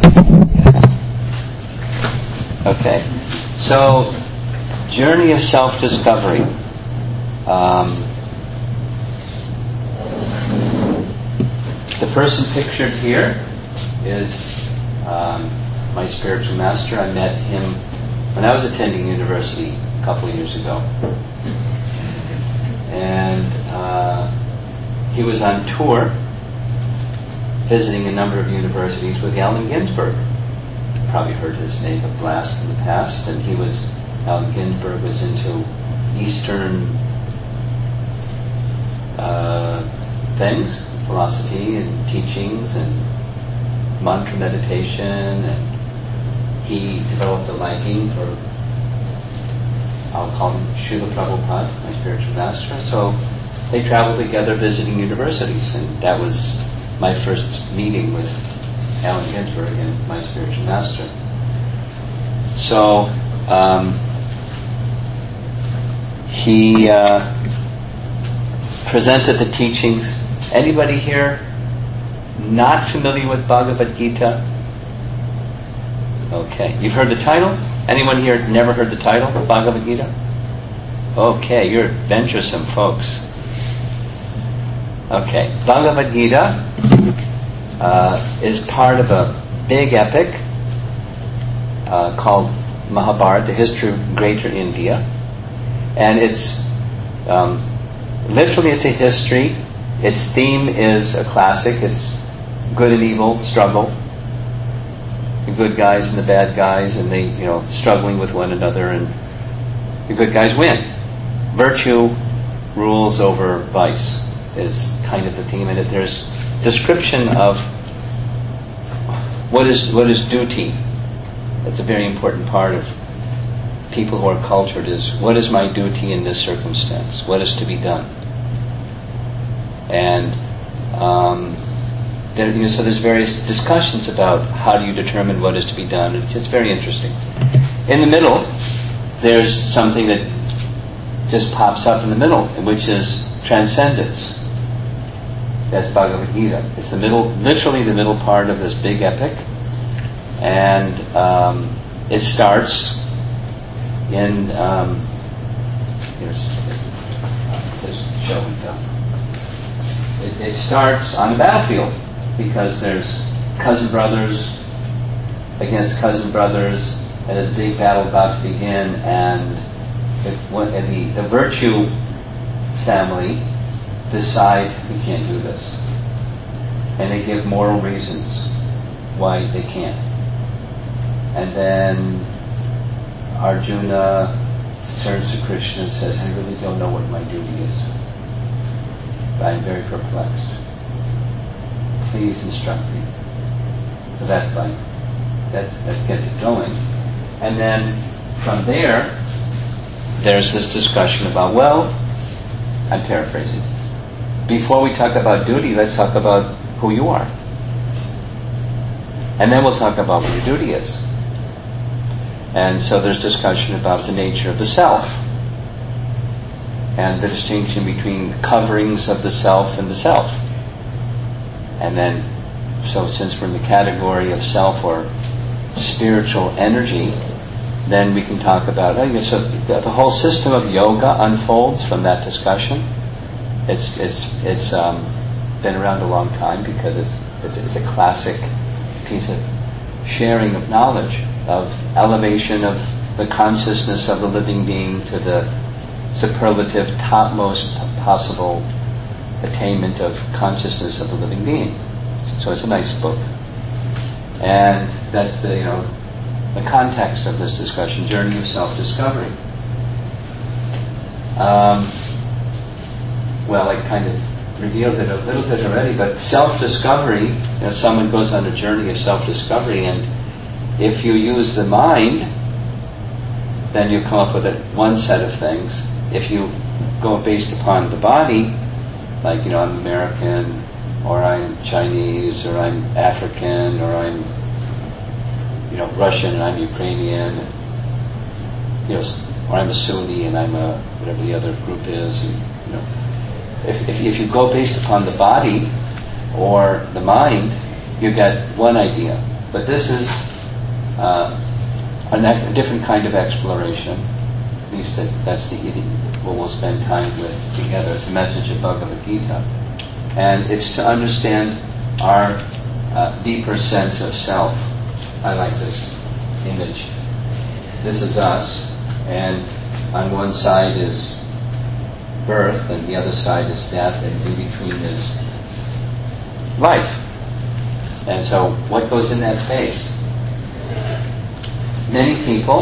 Yes. Okay. So, journey of self-discovery. The person pictured here is my spiritual master. I met him when I was attending university a couple of years ago. And he was on tour, visiting a number of universities with Allen Ginsberg. Probably heard his name a blast in the past. And Allen Ginsberg was into Eastern things, philosophy and teachings and mantra meditation, and he developed a liking for, I'll call him Srila Prabhupada, my spiritual master. So they traveled together visiting universities, and that was my first meeting with Allen Ginsberg and my spiritual master. So he presented the teachings. Anybody here not familiar with Bhagavad Gita? Okay. You've heard the title? Anyone here never heard the title of Bhagavad Gita? Okay, you're venturesome folks. Okay. Bhagavad Gita is part of a big epic called Mahabharata, the history of Greater India. And it's literally it's a history. Its theme is a classic. It's good and evil struggle. The good guys and the bad guys, and they, struggling with one another, and the good guys win. Virtue rules over vice is kind of the theme in it. There's description of what is duty. That's a very important part of people who are cultured, is what is my duty in this circumstance? What is to be done? And so there's various discussions about how do you determine what is to be done. It's very interesting. In the middle, there's something that just pops up in the middle, which is transcendence. That's Bhagavad Gita. It's literally the middle part of this big epic. And it starts in it starts on the battlefield, because there's cousin brothers against cousin brothers, and there's a big battle about to begin, and the virtue family decide we can't do this, and they give moral reasons why they can't. And then Arjuna turns to Krishna and says, I really don't know what my duty is. I'm very perplexed. Please instruct me. So that's that gets it going. And then from there's this discussion about, I'm paraphrasing. Before we talk about duty, let's talk about who you are. And then we'll talk about what your duty is. And so there's discussion about the nature of the self, and the distinction between coverings of the self and the self. And then, so since we're in the category of self or spiritual energy, then we can talk about, so the whole system of yoga unfolds from that discussion. It's been around a long time because it's a classic piece of sharing of knowledge, of elevation of the consciousness of the living being to the superlative, topmost possible attainment of consciousness of the living being. So it's a nice book. And that's the context of this discussion, Journey of Self-Discovery. I kind of revealed it a little bit already, but self-discovery, someone goes on a journey of self-discovery, and if you use the mind, then you come up with one set of things. If you go based upon the body, like, I'm American, or I'm Chinese, or I'm African, or I'm, Russian and I'm Ukrainian, or I'm a Sunni and I'm a, whatever the other group is, and, if you go based upon the body or the mind, you get one idea. But this is a different kind of exploration. At least that's what we'll spend time with together. It's a message of Bhagavad Gita. And it's to understand our deeper sense of self. I like this image. This is us, and on one side is birth, and the other side is death, and in between is life. And so, what goes in that space? Many people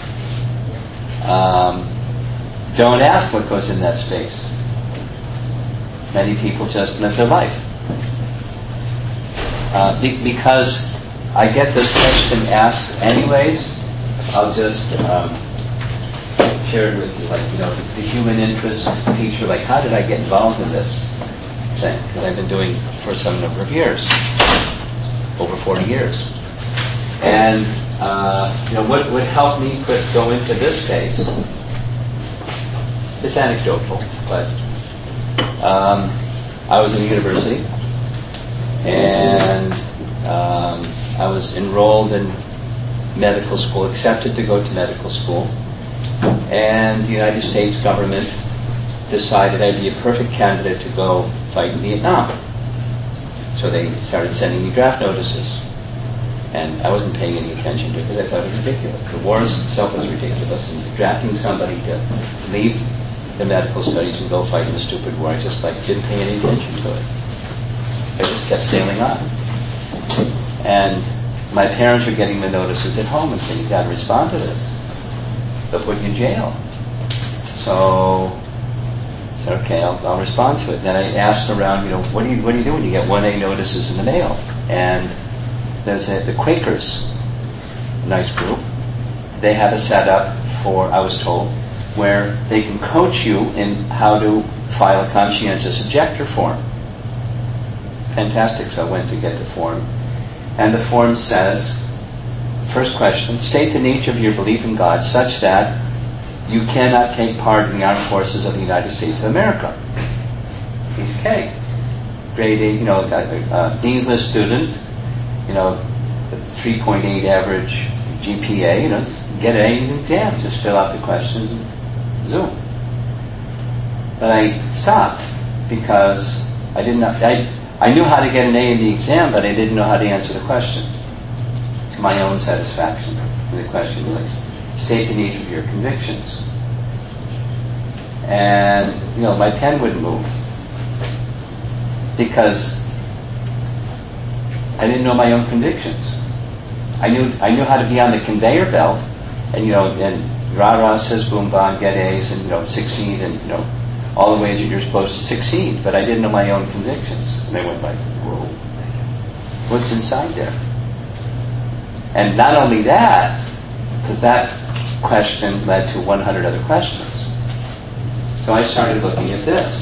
don't ask what goes in that space. Many people just live their life. Because I get this question asked anyways, I'll just share it with you. Like, the human interest feature, like, how did I get involved in this thing? Because I've been doing it for some number of years, over 40 years. And, what would help me go into this space, it's anecdotal, but I was in university, and I was enrolled in medical school, accepted to go to medical school, and the United States government decided I'd be a perfect candidate to go fight in Vietnam. So they started sending me draft notices, and I wasn't paying any attention to it because I thought it was ridiculous. The war itself was ridiculous, and drafting somebody to leave the medical studies and go fight in the stupid war, I just didn't pay any attention to it. I just kept sailing on. And my parents were getting the notices at home and saying, "You've got to respond to this. They'll put you in jail." So I said, "Okay, I'll respond to it." Then I asked around, what do you do when you get 1A notices in the mail? And there's the Quakers, a nice group. They have a setup for, I was told, where they can coach you in how to file a conscientious objector form. Fantastic. So I went to get the form. And the form says, first question, state the nature of your belief in God such that you cannot take part in the armed forces of the United States of America. Piece of cake. Grade 8, Dean's List student, 3.8 average GPA, get an A in the exam, just fill out the questions and zoom. But I stopped because I didn't know, I knew how to get an A in the exam, but I didn't know how to answer the question to my own satisfaction. And the question was, state the nature of your convictions. And, my pen wouldn't move because I didn't know my own convictions. I knew how to be on the conveyor belt, and and rah-rah says boom, bam, get A's, and succeed, and all the ways that you're supposed to succeed, but I didn't know my own convictions. And I went like, whoa, what's inside there? And not only that, because that question led to 100 other questions. So I started looking at this,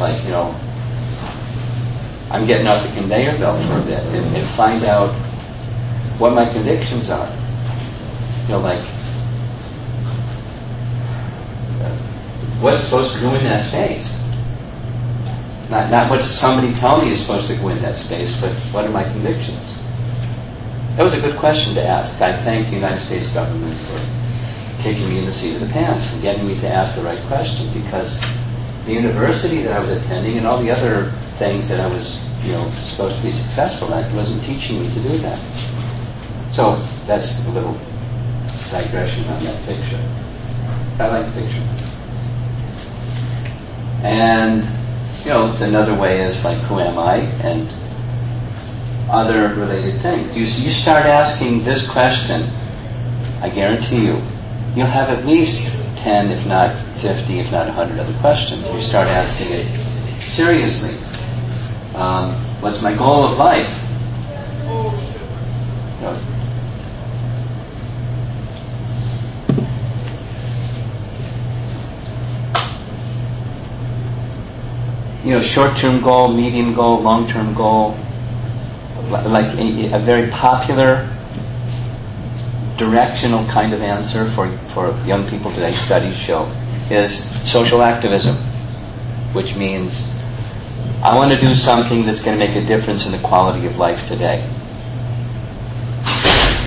I'm getting off the conveyor belt for a bit and find out what my convictions are. What's supposed to go in that space? Not what somebody telling me is supposed to go in that space, but what are my convictions? That was a good question to ask. I thank the United States government for kicking me in the seat of the pants and getting me to ask the right question, because the university that I was attending and all the other things that I was, supposed to be successful at wasn't teaching me to do that. So that's a little digression on that picture. I like the picture. And, it's another way is who am I? And other related things. You start asking this question, I guarantee you'll have at least 10, if not 50, if not 100 other questions. You start asking it seriously. What's my goal of life? Short-term goal, medium goal, long-term goal. Like a very popular directional kind of answer for young people today, studies show, is social activism, which means I want to do something that's going to make a difference in the quality of life today.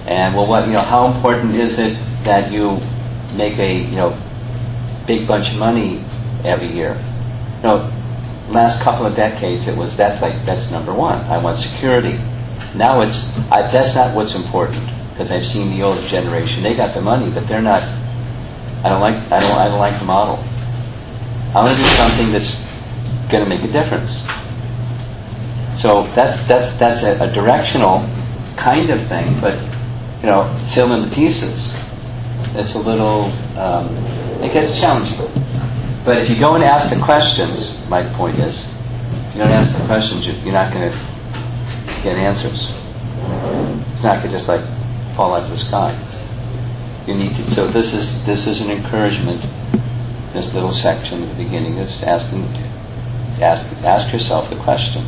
And how important is it that you make a big bunch of money every year? Last couple of decades that's number one. I want security. Now that's not what's important, because I've seen the older generation. They got the money, but they're not. I don't like the model. I want to do something that's going to make a difference. So that's a directional kind of thing, but fill in the pieces. It's a little, it gets challenging. But if you go and ask the questions, my point is, if you don't ask the questions, you're not going to get answers. It's not going to just fall out of the sky. You need to. So this is an encouragement. This little section at the beginning is ask yourself the question: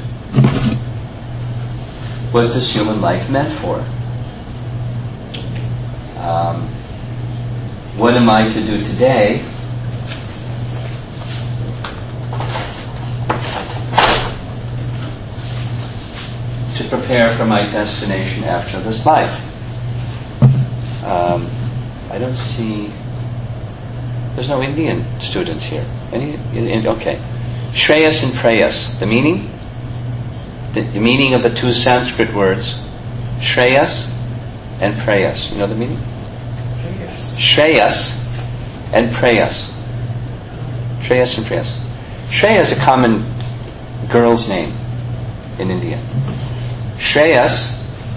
what is this human life meant for? What am I to do today to prepare for my destination after this life? I don't see. There's no Indian students here. Any? Okay. Shreyas and Preyas. The meaning? The meaning of the two Sanskrit words, Shreyas and Preyas. You know the meaning? Shreyas and Preyas. Shreyas and Preyas. Shreya is a common girl's name in India. Shreyas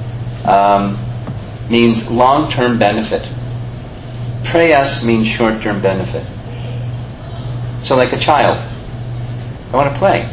means long-term benefit. Preyas means short-term benefit. So like a child, I want to play.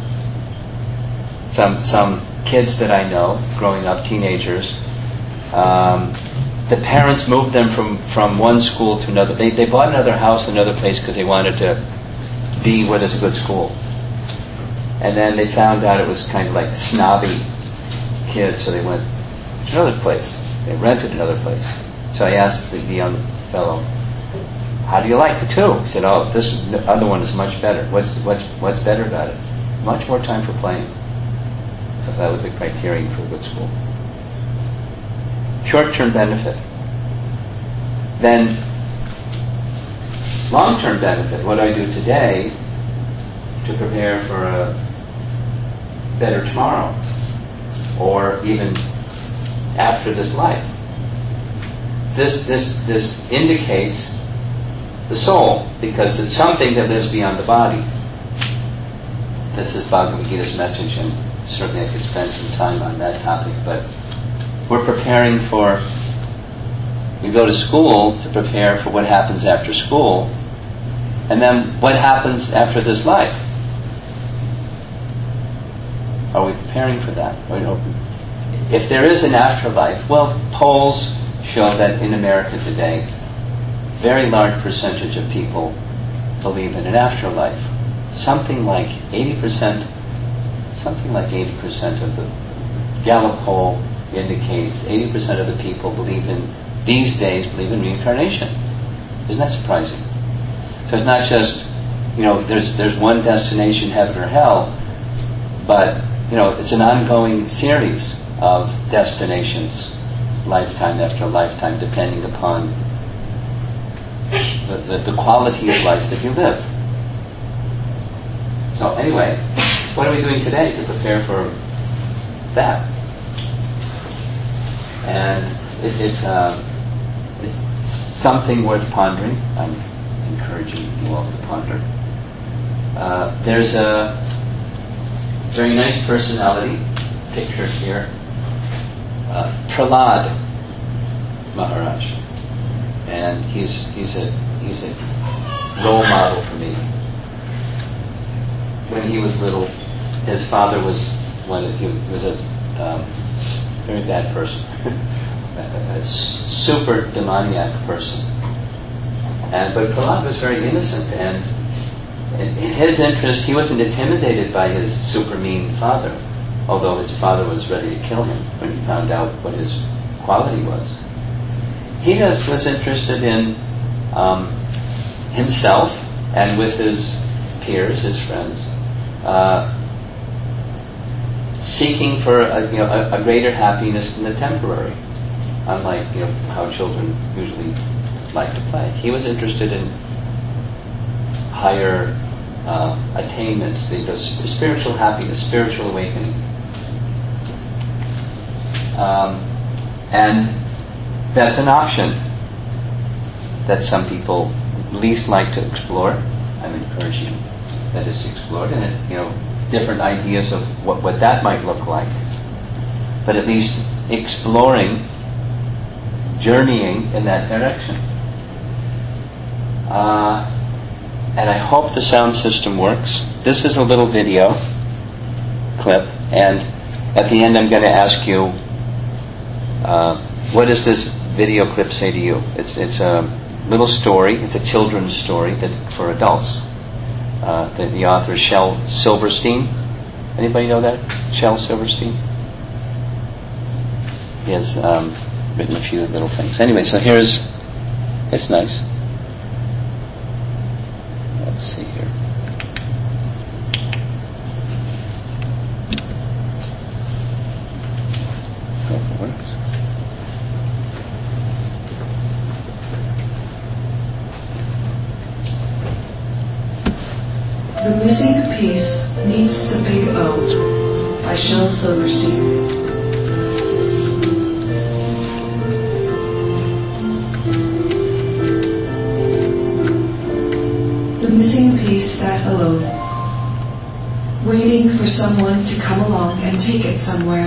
Some kids that I know, growing up, teenagers, the parents moved them from one school to another. They bought another house, another place, because they wanted to be where there's a good school. And then they found out it was kind of like snobby kids, so they went to another place. They rented another place. So I asked the young fellow, how do you like the two? He said, this other one is much better. What's better about it? Much more time for playing. Because that was the criterion for a good school. Short-term benefit. Then, long-term benefit. What do I do today to prepare for a better tomorrow? Or even after this life? This indicates the soul, because it's something that lives beyond the body. This is Bhagavad Gita's message, and certainly I could spend some time on that topic, but we're preparing we go to school to prepare for what happens after school, and then what happens after this life. Are we preparing for that? If there is an afterlife, well, polls show that in America today, very large percentage of people believe in an afterlife. Something like 80% of the Gallup poll indicates 80% of the people these days believe in reincarnation. Isn't that surprising? So it's not just, there's one destination, heaven or hell, but, it's an ongoing series of destinations, lifetime after lifetime, depending upon the quality of life that you live. So anyway, what are we doing today to prepare for that? And it's something worth pondering. I'm encouraging you all to ponder. There's a very nice personality pictured here, Prahlad Maharaj, and he's a role model for me. When he was little, his father was a very bad person, a super demoniac person. But Prahlad was very innocent, and in his interest, he wasn't intimidated by his super mean father, although his father was ready to kill him when he found out what his quality was. He just was interested in himself and with his peers, his friends, seeking for a greater happiness than the temporary. unlike how children usually like to play. He was interested in higher attainments, spiritual happiness, spiritual awakening. And that's an option that some people least like to explore. I'm encouraging that it's explored, and different ideas of what that might look like. But at least exploring, journeying in that direction. And I hope the sound system works. This is a little video clip, and at the end I'm going to ask you, what does this video clip say to you? It's a little story. It's a children's story for adults. The author is Shel Silverstein. Anybody know that? Shel Silverstein? He has written a few little things. Anyway, so it's nice. Let's see here. Hope it works. The Missing Piece Meets the Big O by Shel Silverstein. The missing piece sat alone, waiting for someone to come along and take it somewhere.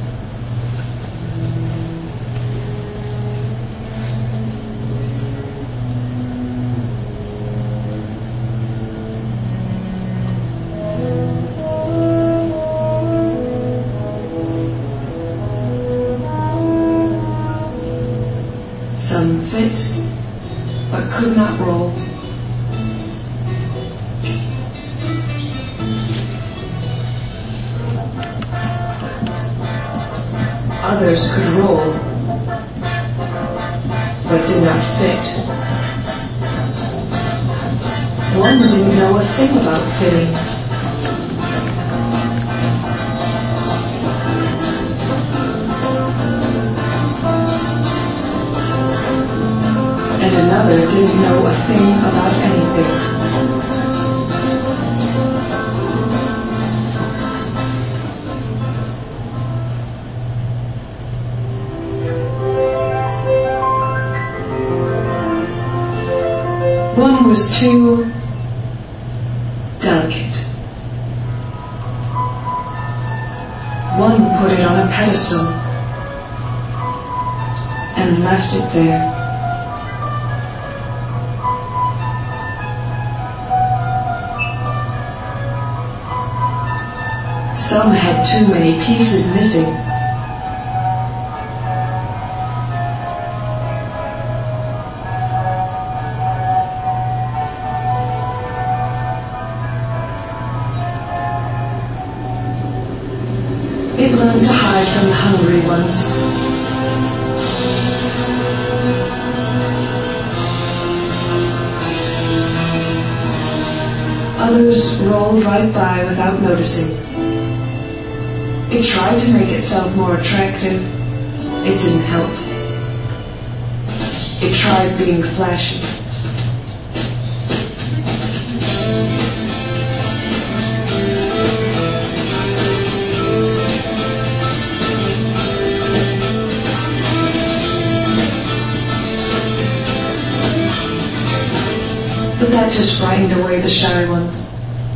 Some fit, but could not roll. Others could roll, but did not fit. One didn't know a thing about fitting. And another didn't know a thing about anything. One was too delicate. One put it on a pedestal and left it there. Some had too many pieces missing. It learned to hide from the hungry ones. Others rolled right by without noticing. It tried to make itself more attractive. It didn't help. It tried being flashy. But that just frightened away the shy ones.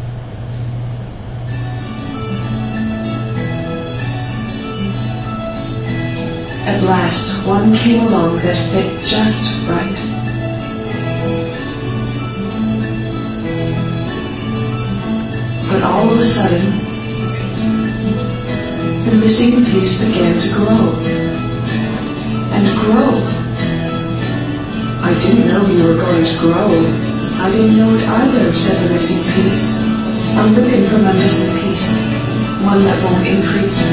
At last, one came along that fit just right. But all of a sudden, the missing piece began to grow. And grow. I didn't know you were going to grow. I didn't know it either, said the missing piece. I'm looking for my missing piece, one that won't increase.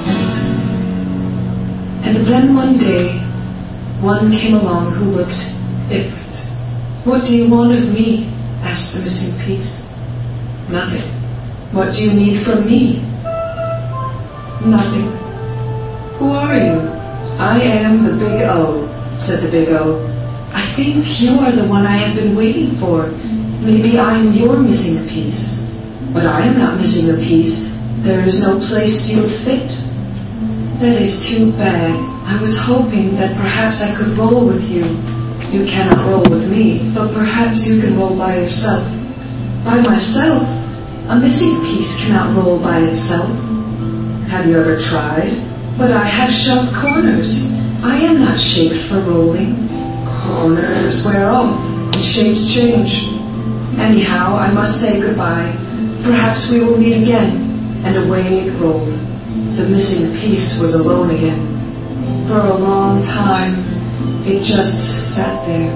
And then one day, one came along who looked different. What do you want of me? Asked the missing piece. Nothing. What do you need from me? Nothing. Who are you? I am the Big O, said the Big O. I think you are the one I have been waiting for. Maybe I am your missing piece. But I am not missing a piece. There is no place you would fit. That is too bad. I was hoping that perhaps I could roll with you. You cannot roll with me, but perhaps you can roll by yourself. By myself? A missing piece cannot roll by itself. Have you ever tried? But I have sharp corners. I am not shaped for rolling. Corners wear off, and shapes change. Anyhow, I must say goodbye. Perhaps we will meet again. And away it rolled. The missing piece was alone again. For a long time, it just sat there.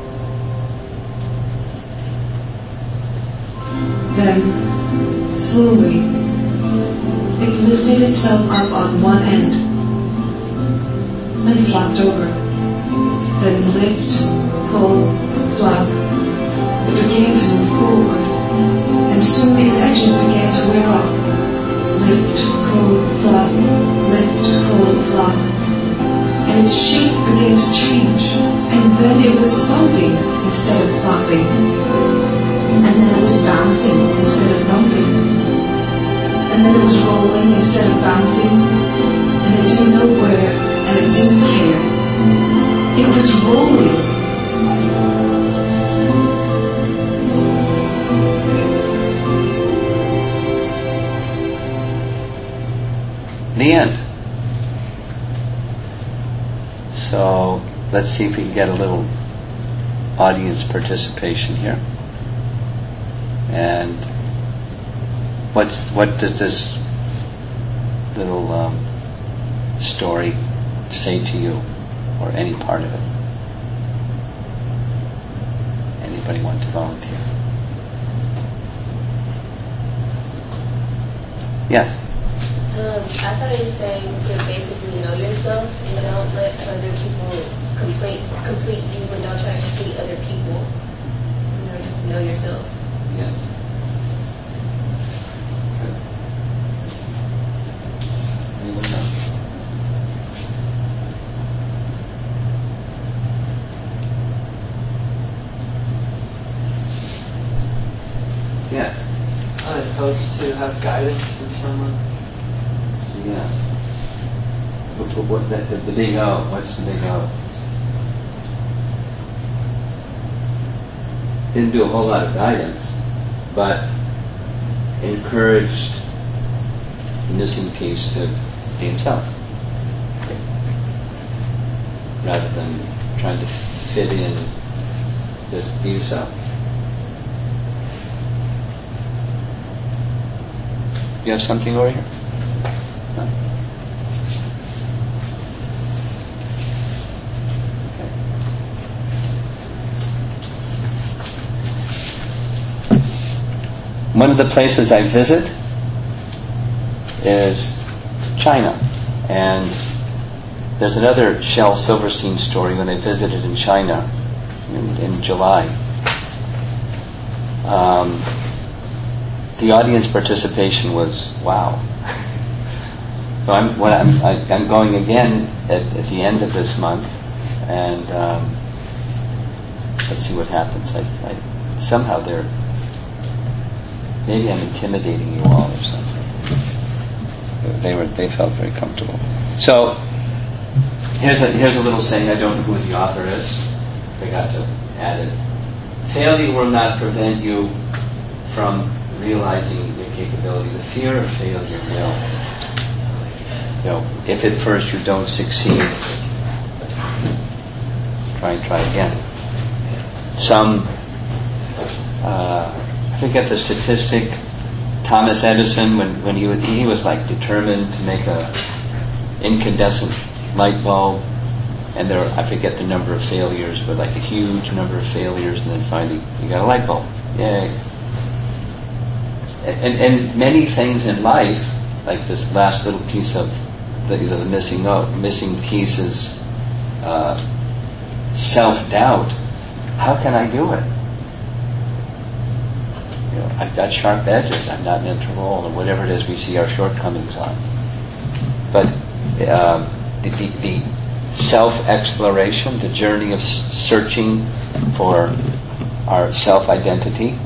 Then, slowly, it lifted itself up on one end and flopped over. Then lift, pull, flop. It began to move forward, and soon its edges began to wear off. Lift, pull, flop, lift, pull, flop. And its shape began to change, and then it was bumping instead of flopping. And then it was bouncing instead of bumping. And then it was rolling instead of bouncing. And it didn't know where, and it didn't care. It was rolling. The end. So let's see if we can get a little audience participation here. And what does this little story say to you, or any part of it? Anybody want to volunteer? Yes. I thought it was saying to basically know yourself and don't let other people complete you, and don't try to complete other people. Just know yourself. Yes. Anyone else? Yes. It helps to have guidance from someone. Yeah. The big O, what's the big O? Didn't do a whole lot of guidance, but encouraged the missing piece to be himself, rather than trying to fit in, just be yourself. You have something over here? No? Okay. One of the places I visit is China, and there's another Shel Silverstein story when I visited in China in July. The audience participation was wow. So I'm going again at the end of this month, and let's see what happens. I somehow maybe I'm intimidating you all or something. They felt very comfortable. So here's a little saying. I don't know who the author is. Forgot to add it. Failure will not prevent you from realizing your capability. The fear of failure will. If at first you don't succeed, try again. I forget the statistic. Thomas Edison, when he was like determined to make a incandescent light bulb, and I forget the number of failures, but like a huge number of failures, and then finally you got a light bulb. Yay. And many things in life, like this last little piece of the missing piece is self-doubt. How can I do it? I've got sharp edges. I'm not meant to roll, or whatever it is we see our shortcomings on. But the self-exploration, the journey of searching for our self-identity.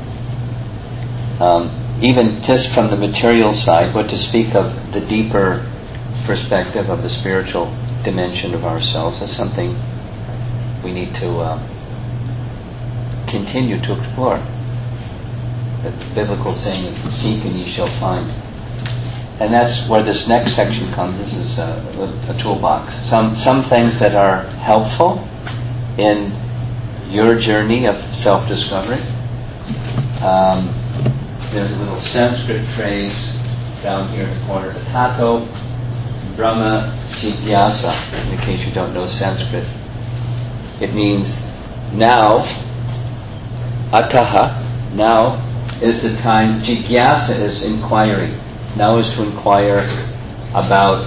Even just from the material side, what to speak of the deeper perspective of the spiritual dimension of ourselves is something we need to continue to explore. The biblical saying is, seek and ye shall find. And that's where this next section comes. This is a toolbox. Some things that are helpful in your journey of self-discovery. There's a little Sanskrit phrase down here in the corner, Tato Brahma Jigyasa, in case you don't know Sanskrit. It means now, ataha, now is the time, jigyasa is inquiry. Now is to inquire about,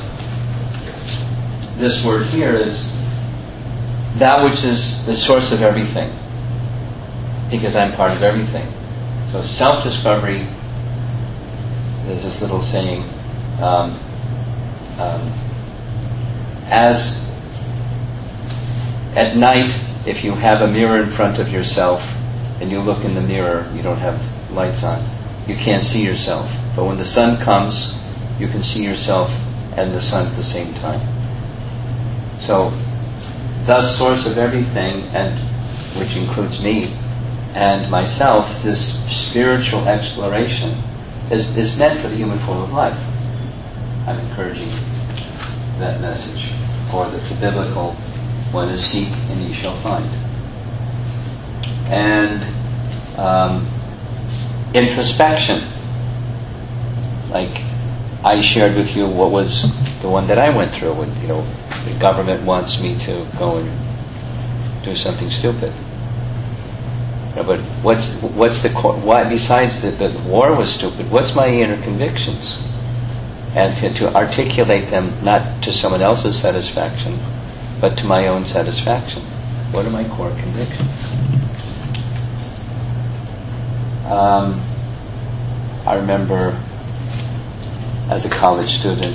this word here is that which is the source of everything, because I'm part of everything. So self-discovery, there's this little saying, as at night, if you have a mirror in front of yourself and you look in the mirror, you don't have lights on, you can't see yourself. But when the sun comes, you can see yourself and the sun at the same time. So, the source of everything, and which includes me and myself, this spiritual exploration is meant for the human form of life. I'm encouraging that message. Or the biblical one is, seek and ye shall find. And introspection. Like I shared with you what was the one that I went through when, the government wants me to go and do something stupid. But what's the why? Besides that the war was stupid, what's my inner convictions? And to articulate them not to someone else's satisfaction, but to my own satisfaction. What are my core convictions? I remember as a college student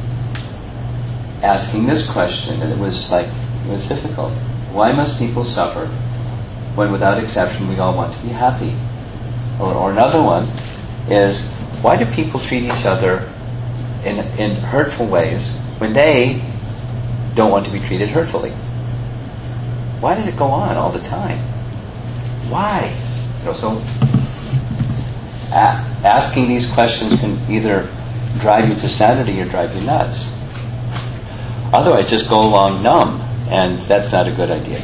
asking this question, and it was difficult. Why must people suffer when without exception we all want to be happy? Or another one is, why do people treat each other in hurtful ways when they don't want to be treated hurtfully? Why does it go on all the time? Why? So asking these questions can either drive you to sanity or drive you nuts. Otherwise, just go along numb, and that's not a good idea.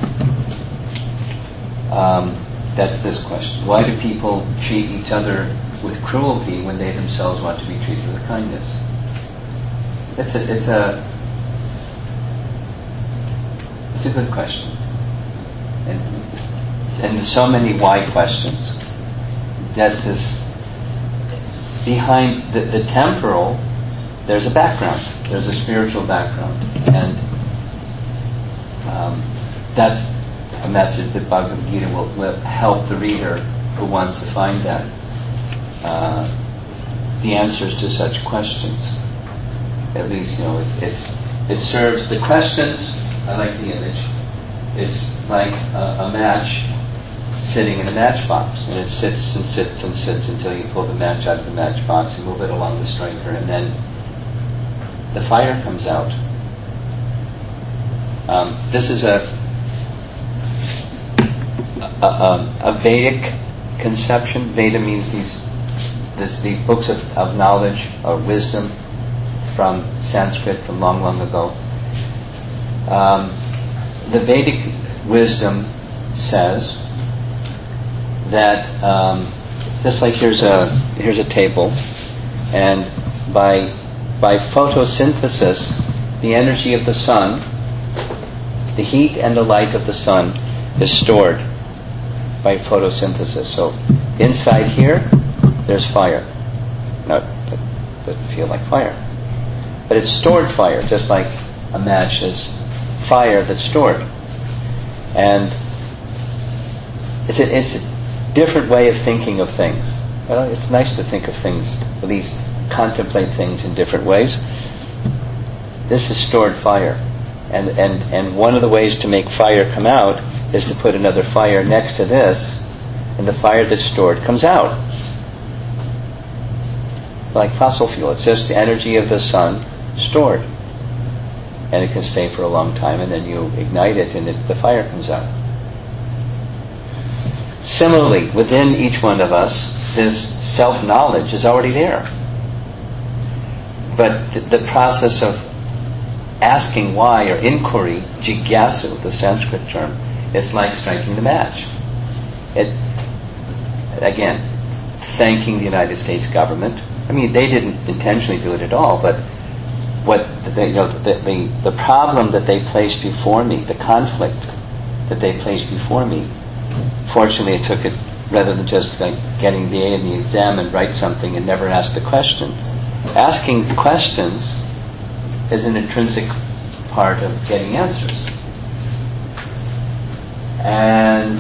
That's this question. Why do people treat each other with cruelty when they themselves want to be treated with kindness? It's a good question. And there's so many why questions. There's this, behind the temporal, there's a background. There's a spiritual background. And that's a message that Bhagavad Gita will help the reader who wants to find that. The answers to such questions. At least, it serves the questions. I like the image. It's like a match sitting in a matchbox, and it sits and sits and sits until you pull the match out of the matchbox and move it along the striker, and then the fire comes out. This is a Vedic conception. Veda means these books of knowledge or wisdom from Sanskrit from long, long ago. The Vedic wisdom says that just like here's a table, and by photosynthesis, the energy of the sun, the heat and the light of the sun is stored by photosynthesis. So inside here, there's fire. Now, it doesn't feel like fire, but it's stored fire, just like a match is fire that's stored. And it's a different way of thinking of things. Well, it's nice to think of things, at least contemplate things in different ways. This is stored fire. And one of the ways to make fire come out is to put another fire next to this, and the fire that's stored comes out. Like fossil fuel, it's just the energy of the sun stored. And it can stay for a long time, and then you ignite it and the fire comes out. Similarly, within each one of us, this self-knowledge is already there. But the process of asking why, or inquiry, jigyasu, the Sanskrit term, is like striking the match. It, again, thanking the United States government. I mean, they didn't intentionally do it at all, but what the problem that they placed before me, the conflict that they placed before me, fortunately I took it rather than just like getting the A in the exam and write something and never ask the question. Asking questions is an intrinsic part of getting answers. And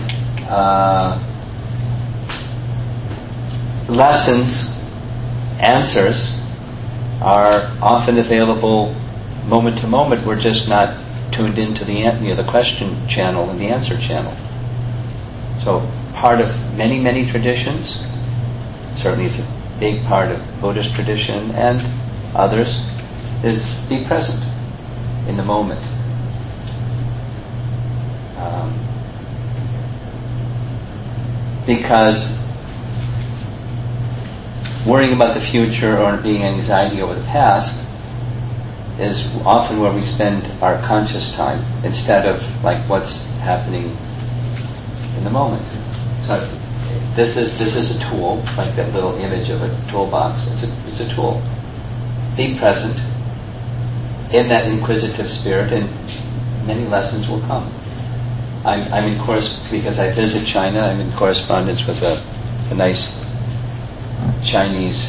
lessons, answers, are often available moment to moment. We're just not tuned into the question channel and the answer channel. So part of many, many traditions, certainly it's a big part of Buddhist tradition and others, is be present in the moment. Because worrying about the future or being anxiety over the past is often where we spend our conscious time instead of like what's happening in the moment. So this is a tool, like that little image of a toolbox. It's a tool. Be present in that inquisitive spirit, and many lessons will come. I'm in course because I visit China. I'm in correspondence with a nice Chinese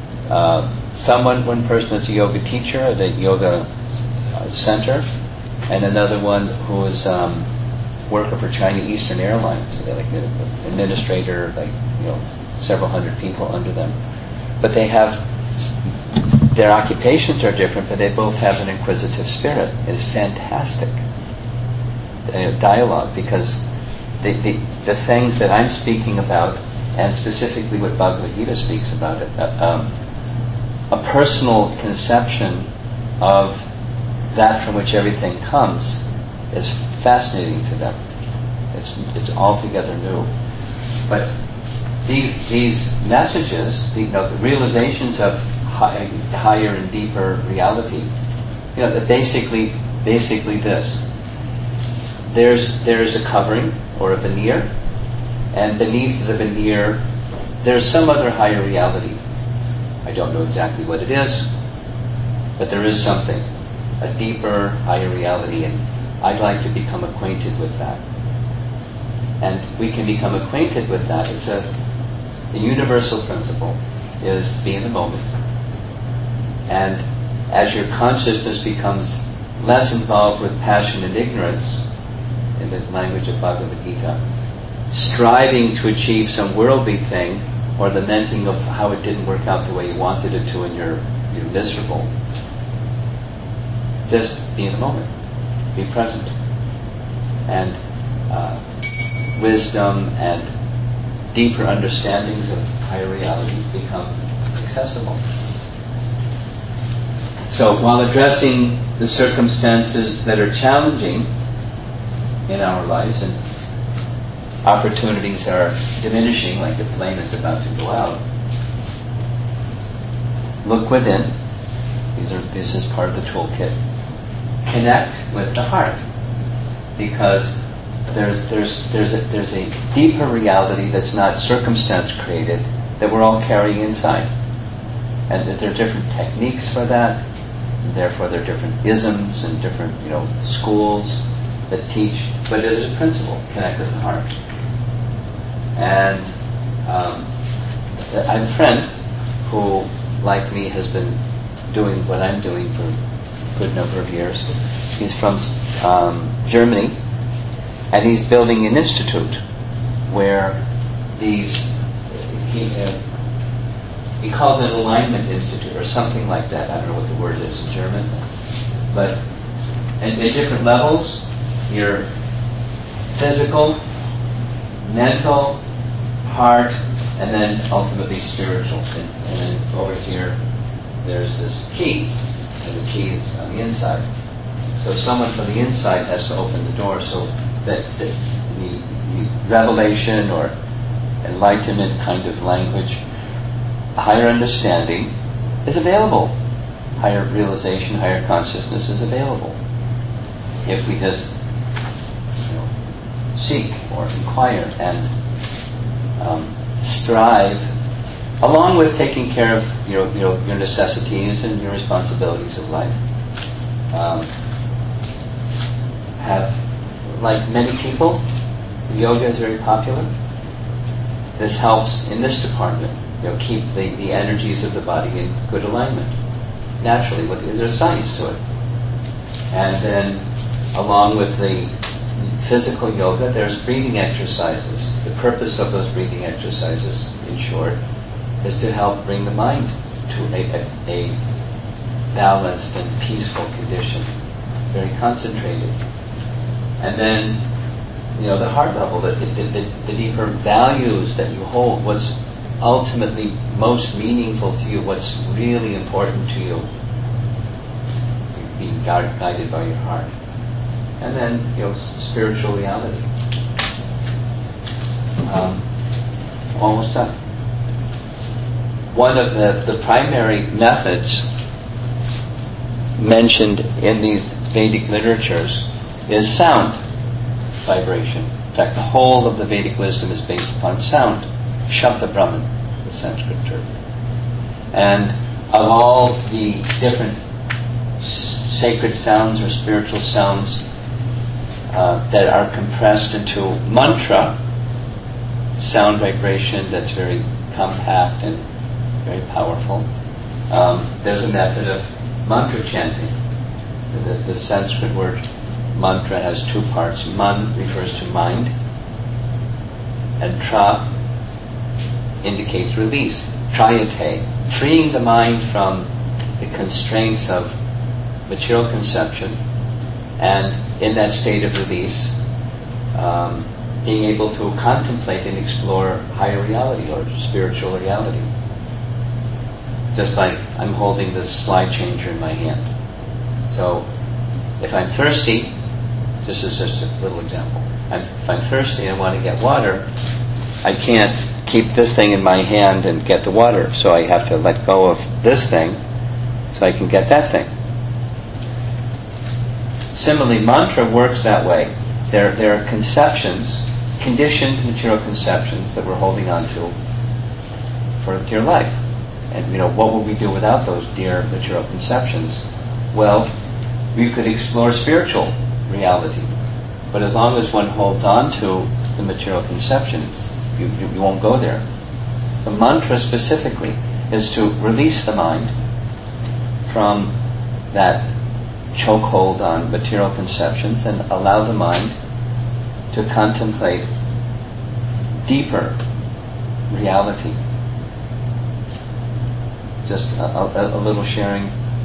one person that's a yoga teacher at the yoga center, and another one who is worker for China Eastern Airlines, like an administrator, several hundred people under them. But they have, their occupations are different, but they both have an inquisitive spirit. It's fantastic dialogue, because the things that I'm speaking about, and specifically what Bhagavad Gita speaks about it, a personal conception of that from which everything comes is fascinating to them. It's altogether new. But these messages, the realizations of higher and deeper reality, basically this. There's a covering or a veneer, and beneath the veneer there's some other higher reality. I don't know exactly what it is, but there is something, a deeper, higher reality, and I'd like to become acquainted with that. And we can become acquainted with that. It's a universal principle, is be in the moment. And as your consciousness becomes less involved with passion and ignorance, in the language of Bhagavad Gita, striving to achieve some worldly thing, or lamenting of how it didn't work out the way you wanted it to and you're miserable, just be in the moment. Be present. And wisdom and deeper understandings of higher reality become accessible. So while addressing the circumstances that are challenging in our lives, and opportunities are diminishing, like the plane is about to go out, look within. This is part of the toolkit. Connect with the heart, because there's a deeper reality that's not circumstance created, that we're all carrying inside, and that there are different techniques for that. And therefore, there are different isms and different schools that teach, but it is a principle: connect with the heart. And I have a friend who, like me, has been doing what I'm doing for a good number of years. He's from Germany, and he's building an institute where he calls it an alignment institute or something like that. I don't know what the word is in German, but and at different levels, your physical, mental, heart, and then ultimately spiritual. And then over here, there's this key, and the key is on the inside. So someone from the inside has to open the door so that the revelation or enlightenment kind of language, higher understanding is available. Higher realization, higher consciousness is available. If we just seek or inquire and strive, along with taking care of your necessities and your responsibilities of life. Have, like many people, yoga is very popular. This helps in this department. Keep the energies of the body in good alignment. Naturally, there's science to it. And then, along with the physical yoga, there's breathing exercises. The purpose of those breathing exercises, in short, is to help bring the mind to a balanced and peaceful condition, very concentrated. And then, the heart level, the deeper values that you hold, what's ultimately most meaningful to you, what's really important to you, being guided by your heart. And then, spiritual reality. Almost done. One of the primary methods mentioned in these Vedic literatures is sound vibration. In fact, the whole of the Vedic wisdom is based upon sound. Shabda Brahman, the Sanskrit term. And of all the different sacred sounds or spiritual sounds that are compressed into mantra, sound vibration that's very compact and very powerful, there's a method of mantra chanting. The Sanskrit word mantra has two parts. Man refers to mind, and tra indicates release. Trayate, freeing the mind from the constraints of material conception, and in that state of release, being able to contemplate and explore higher reality or spiritual reality. Just like I'm holding this slide changer in my hand. So, if I'm thirsty, this is just a little example. If I'm thirsty and I want to get water, I can't keep this thing in my hand and get the water. So I have to let go of this thing so I can get that thing. Similarly, mantra works that way. There are conceptions, conditioned material conceptions that we're holding on to for dear life. And what would we do without those dear material conceptions? Well, we could explore spiritual reality. But as long as one holds on to the material conceptions, you won't go there. The mantra specifically is to release the mind from that chokehold on material conceptions and allow the mind to contemplate deeper reality. Just a little sharing.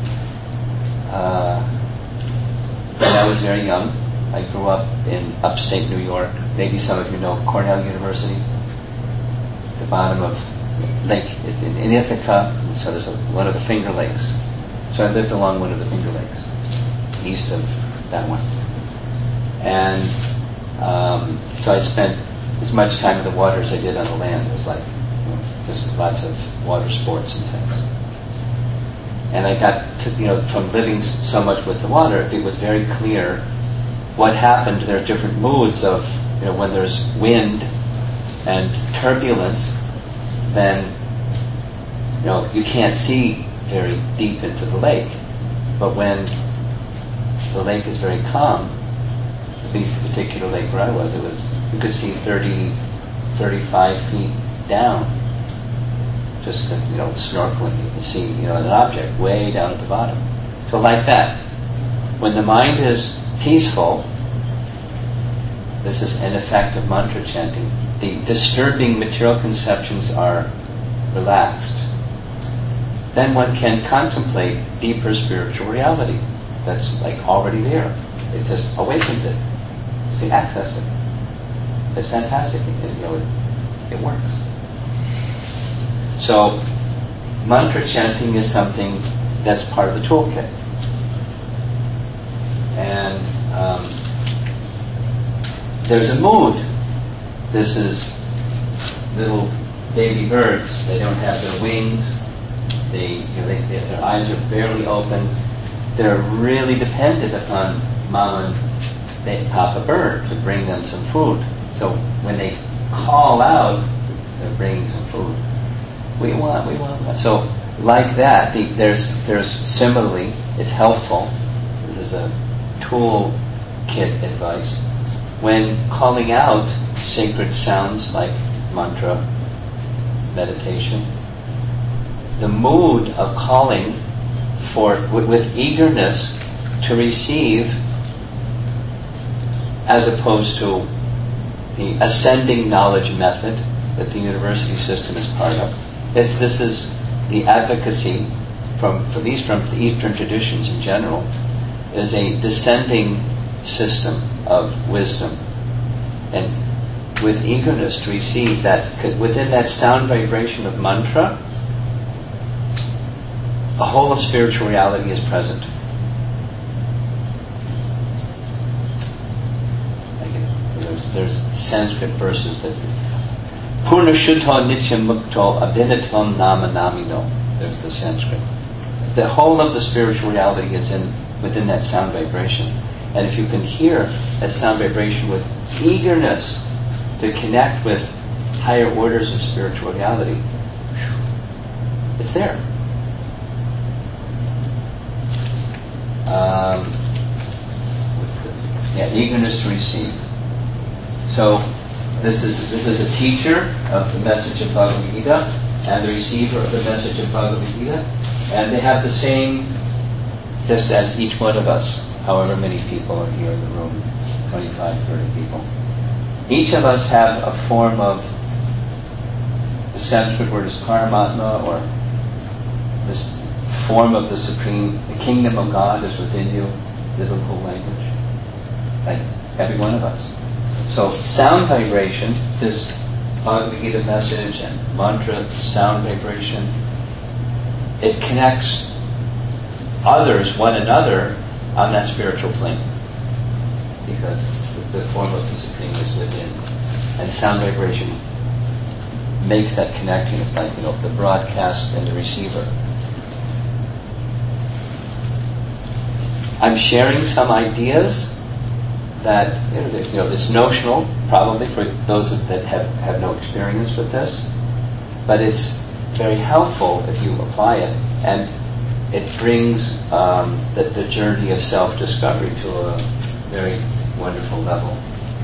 When I was very young, I grew up in upstate New York. Maybe some of you know Cornell University. At the bottom of lake, it's in Ithaca, so there's one of the Finger Lakes. So I lived along one of the Finger Lakes, east of that one. And so I spent as much time in the water as I did on the land. It was like just lots of water sports and things. And I got to, from living so much with the water, it was very clear what happened. There are different moods of, when there's wind and turbulence, then, you can't see very deep into the lake. But when the lake is very calm, at least the particular lake where I was, you could see 30, 35 feet down. Just snorkeling, you can see, an object way down at the bottom. So like that. When the mind is peaceful, this is an effect of mantra chanting. The disturbing material conceptions are relaxed. Then one can contemplate deeper spiritual reality that's like already there. It just awakens it. You can access it. It's fantastic. It works. So, mantra chanting is something that's part of the toolkit. And there's a mood. This is little baby birds. They don't have their wings. Their eyes are barely open. They're really dependent upon Mama and Papa Bird to bring them some food. So when they call out, they're bringing some food. We want. So like that, there's similarly, it's helpful. This is a toolkit advice. When calling out sacred sounds like mantra, meditation, the mood of calling with eagerness to receive, as opposed to the ascending knowledge method that the university system is part of. This is the advocacy from the Eastern traditions in general, is a descending system of wisdom, and with eagerness to receive that, within that sound vibration of mantra, a whole of spiritual reality is present. There's Sanskrit verses that Purna Shuddha Nityam Mukto Abhinatam Nama Namino. There's the Sanskrit. The whole of the spiritual reality is within that sound vibration. And if you can hear that sound vibration with eagerness to connect with higher orders of spiritual reality, it's there. What's this? Yeah, eagerness to receive. So this is a teacher of the message of Bhagavad Gita and the receiver of the message of Bhagavad Gita, and they have the same, just as each one of us, however many people are here in the room, 25, 30 people. Each of us have a form of, the Sanskrit word is Paramatma, or this form of the Supreme, the kingdom of God is within you, biblical language, like every one of us. So sound vibration, this Bhagavad Gita message and mantra, sound vibration, it connects others, one another, on that spiritual plane. Because the form of the Supreme is within. And sound vibration makes that connection. It's like, the broadcast and the receiver. I'm sharing some ideas that, it's notional, probably, for those that have no experience with this, but it's very helpful if you apply it, and it brings the journey of self-discovery to a very wonderful level.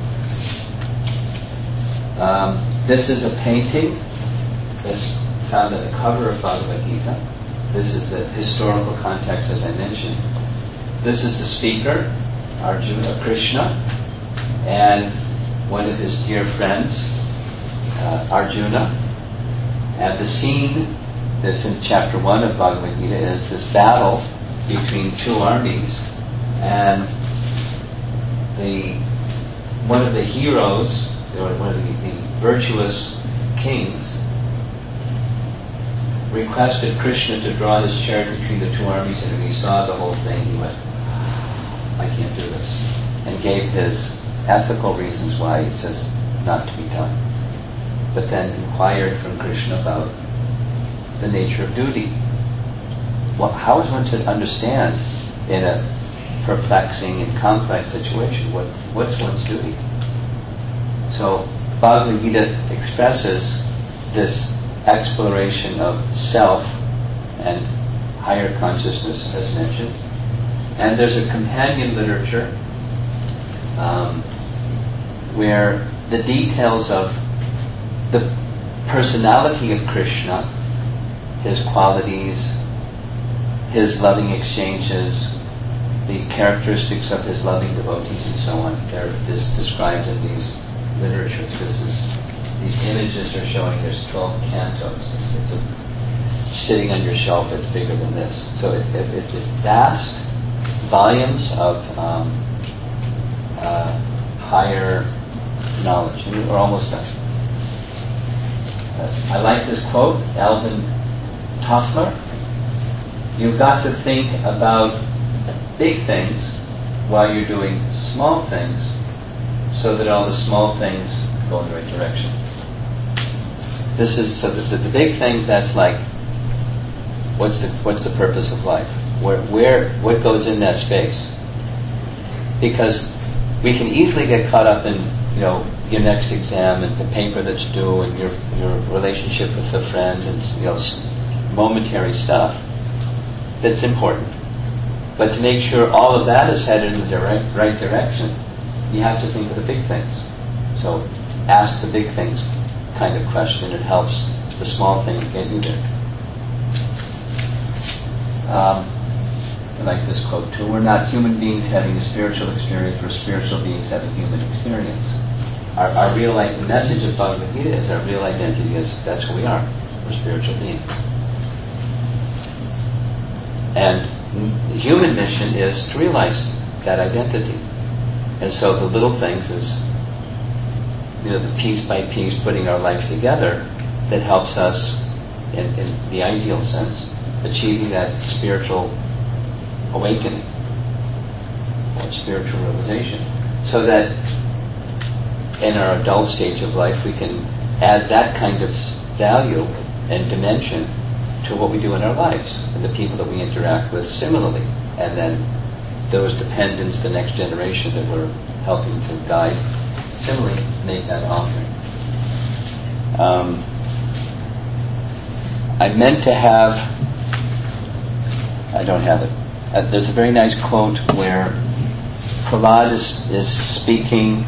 This is a painting that's found at the cover of Bhagavad Gita. This is the historical context, as I mentioned. This is the speaker, Arjuna, Krishna, and one of his dear friends, Arjuna. And the scene that's in chapter 1 of Bhagavad Gita is this battle between two armies, and one of the heroes, or one of the virtuous kings, requested Krishna to draw his chariot between the two armies, and when he saw the whole thing, he went, I can't do this, and gave his ethical reasons why it's just not to be done. But then inquired from Krishna about the nature of duty. How is one to understand in a perplexing and complex situation what's one's duty? So Bhagavad Gita expresses this exploration of self and higher consciousness, as mentioned. And there's a companion literature where the details of the personality of Krishna, his qualities, his loving exchanges, the characteristics of his loving devotees, and so on, they're described in these literatures. These images are showing there's 12 cantos. It's sitting on your shelf, it's bigger than this. So it's vast volumes of higher knowledge. And we're almost done. I like this quote, Alvin Toffler. You've got to think about big things while you're doing small things, so that all the small things go in the right direction. This is so that the big thing, that's like, what's the purpose of life? What goes in that space? Because we can easily get caught up in your next exam and the paper that's due and your relationship with the friends and momentary stuff that's important. But to make sure all of that is headed in the right direction, you have to think of the big things. So ask the big things kind of question. It helps the small thing get you there. I like this quote too. We're not human beings having a spiritual experience. We're spiritual beings having human experience. Our real the message of Bhagavad Gita is our real identity is that's who we are. We're spiritual beings. And the human mission is to realize that identity. And so the little things is, the piece by piece putting our life together that helps us, in the ideal sense, achieving that spiritual awakening or spiritual realization. So that in our adult stage of life we can add that kind of value and dimension to what we do in our lives and the people that we interact with similarly. And then those dependents, the next generation that we're helping to guide, similarly make that offering. I meant to have, I don't have it. There's a very nice quote where Prahlad is speaking.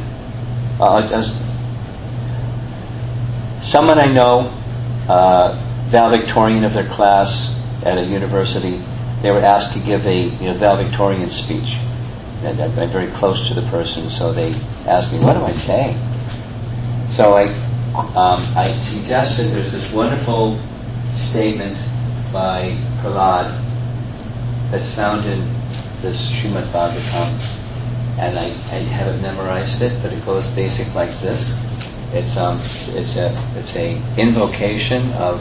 Someone I know, valedictorian of their class at a university, they were asked to give a valedictorian speech. And I'm very close to the person, so they asked me, what do I say? So I suggested there's this wonderful statement by Prahlad that's found in this Srimad Bhagavatam, and I haven't memorized it, but it goes basic like this. It's a invocation of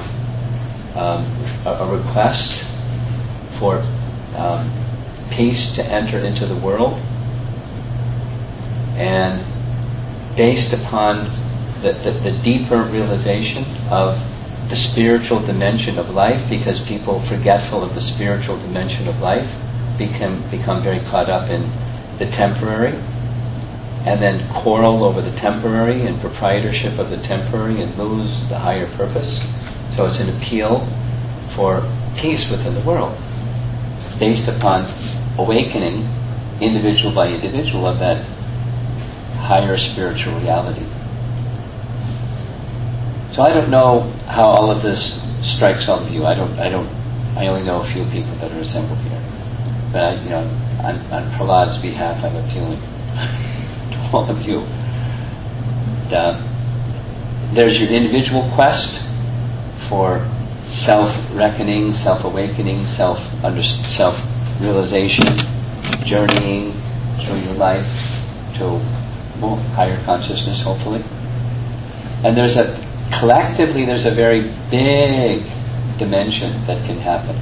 a request for peace to enter into the world, and based upon the deeper realization of the spiritual dimension of life, because people forgetful of the spiritual dimension of life become very caught up in the temporary, and then quarrel over the temporary and proprietorship of the temporary and lose the higher purpose. So it's an appeal for peace within the world based upon awakening individual by individual of that higher spiritual reality. So I don't know how all of this strikes all of you. I only know a few people that are assembled here. But on Prahlad's behalf, I'm appealing to all of you. There's your individual quest for self-reckoning, self-awakening, self-realization, journeying through your life to higher consciousness, hopefully. And collectively there's a very big dimension that can happen.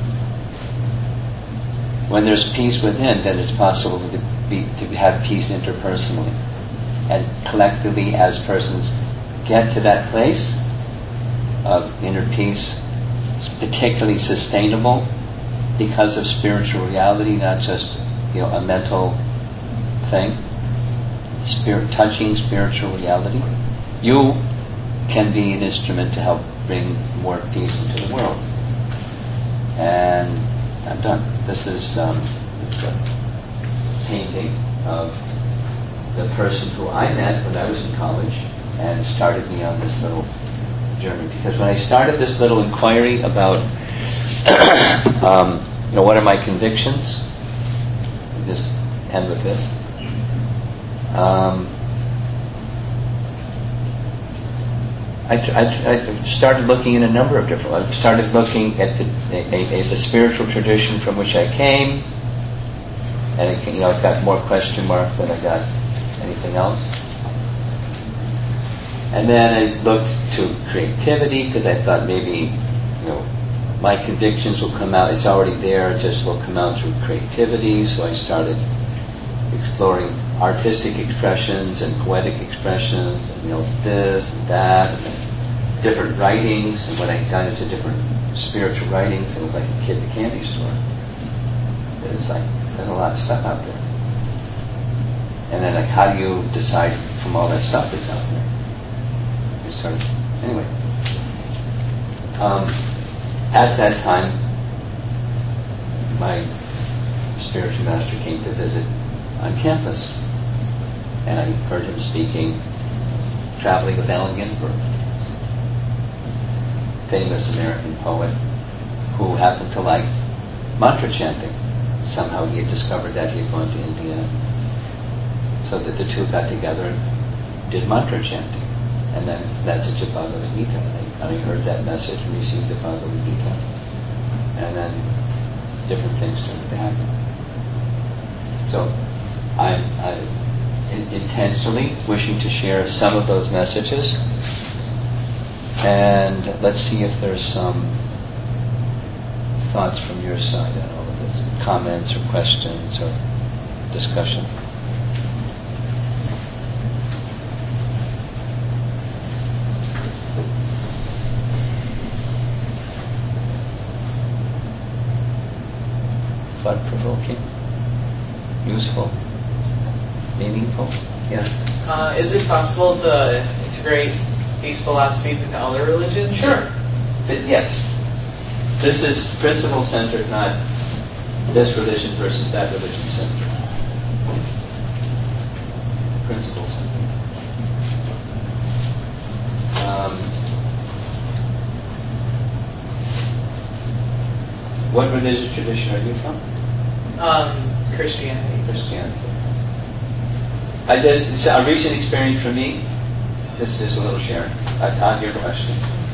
When there's peace within, then it's possible to have peace interpersonally. And collectively, as persons get to that place of inner peace, it's particularly sustainable because of spiritual reality, not just a mental thing. Touching spiritual reality, you can be an instrument to help bring more peace into the world. And I'm done. This is a painting of the person who I met when I was in college and started me on this little journey. Because when I started this little inquiry about what are my convictions, I'll just end with this. I started looking in a number of different ways. I started looking at the spiritual tradition from which I came, and I've got more question marks than I got anything else. And then I looked to creativity because I thought maybe, my convictions will come out. It's already there. It just will come out through creativity. So I started exploring artistic expressions and poetic expressions, and this and that, and different writings. And when I got into different spiritual writings, it was like a kid in a candy store. It was like there's a lot of stuff out there. And then how do you decide from all that stuff that's out there? I started anyway. At that time, my spiritual master came to visit on campus, and I heard him speaking, traveling with Allen Ginsberg, famous American poet who happened to like mantra chanting. Somehow he had discovered that he had gone to India, so that the two got together and did mantra chanting. And then that's a Bhagavad Gita. I heard that message and received the Bhagavad Gita. And then different things started to happen. So I'm intentionally wishing to share some of those messages. And let's see if there's some thoughts from your side on all of this. Comments or questions or discussion. Thought-provoking, useful, meaningful. Yeah. Is it possible to integrate these philosophies into other religions? Sure. Yes. This is principle-centered, not this religion versus that religion-centered. Principle-centered. What religious tradition are you from? Christianity. It's a recent experience for me. This is a little sharing on your question.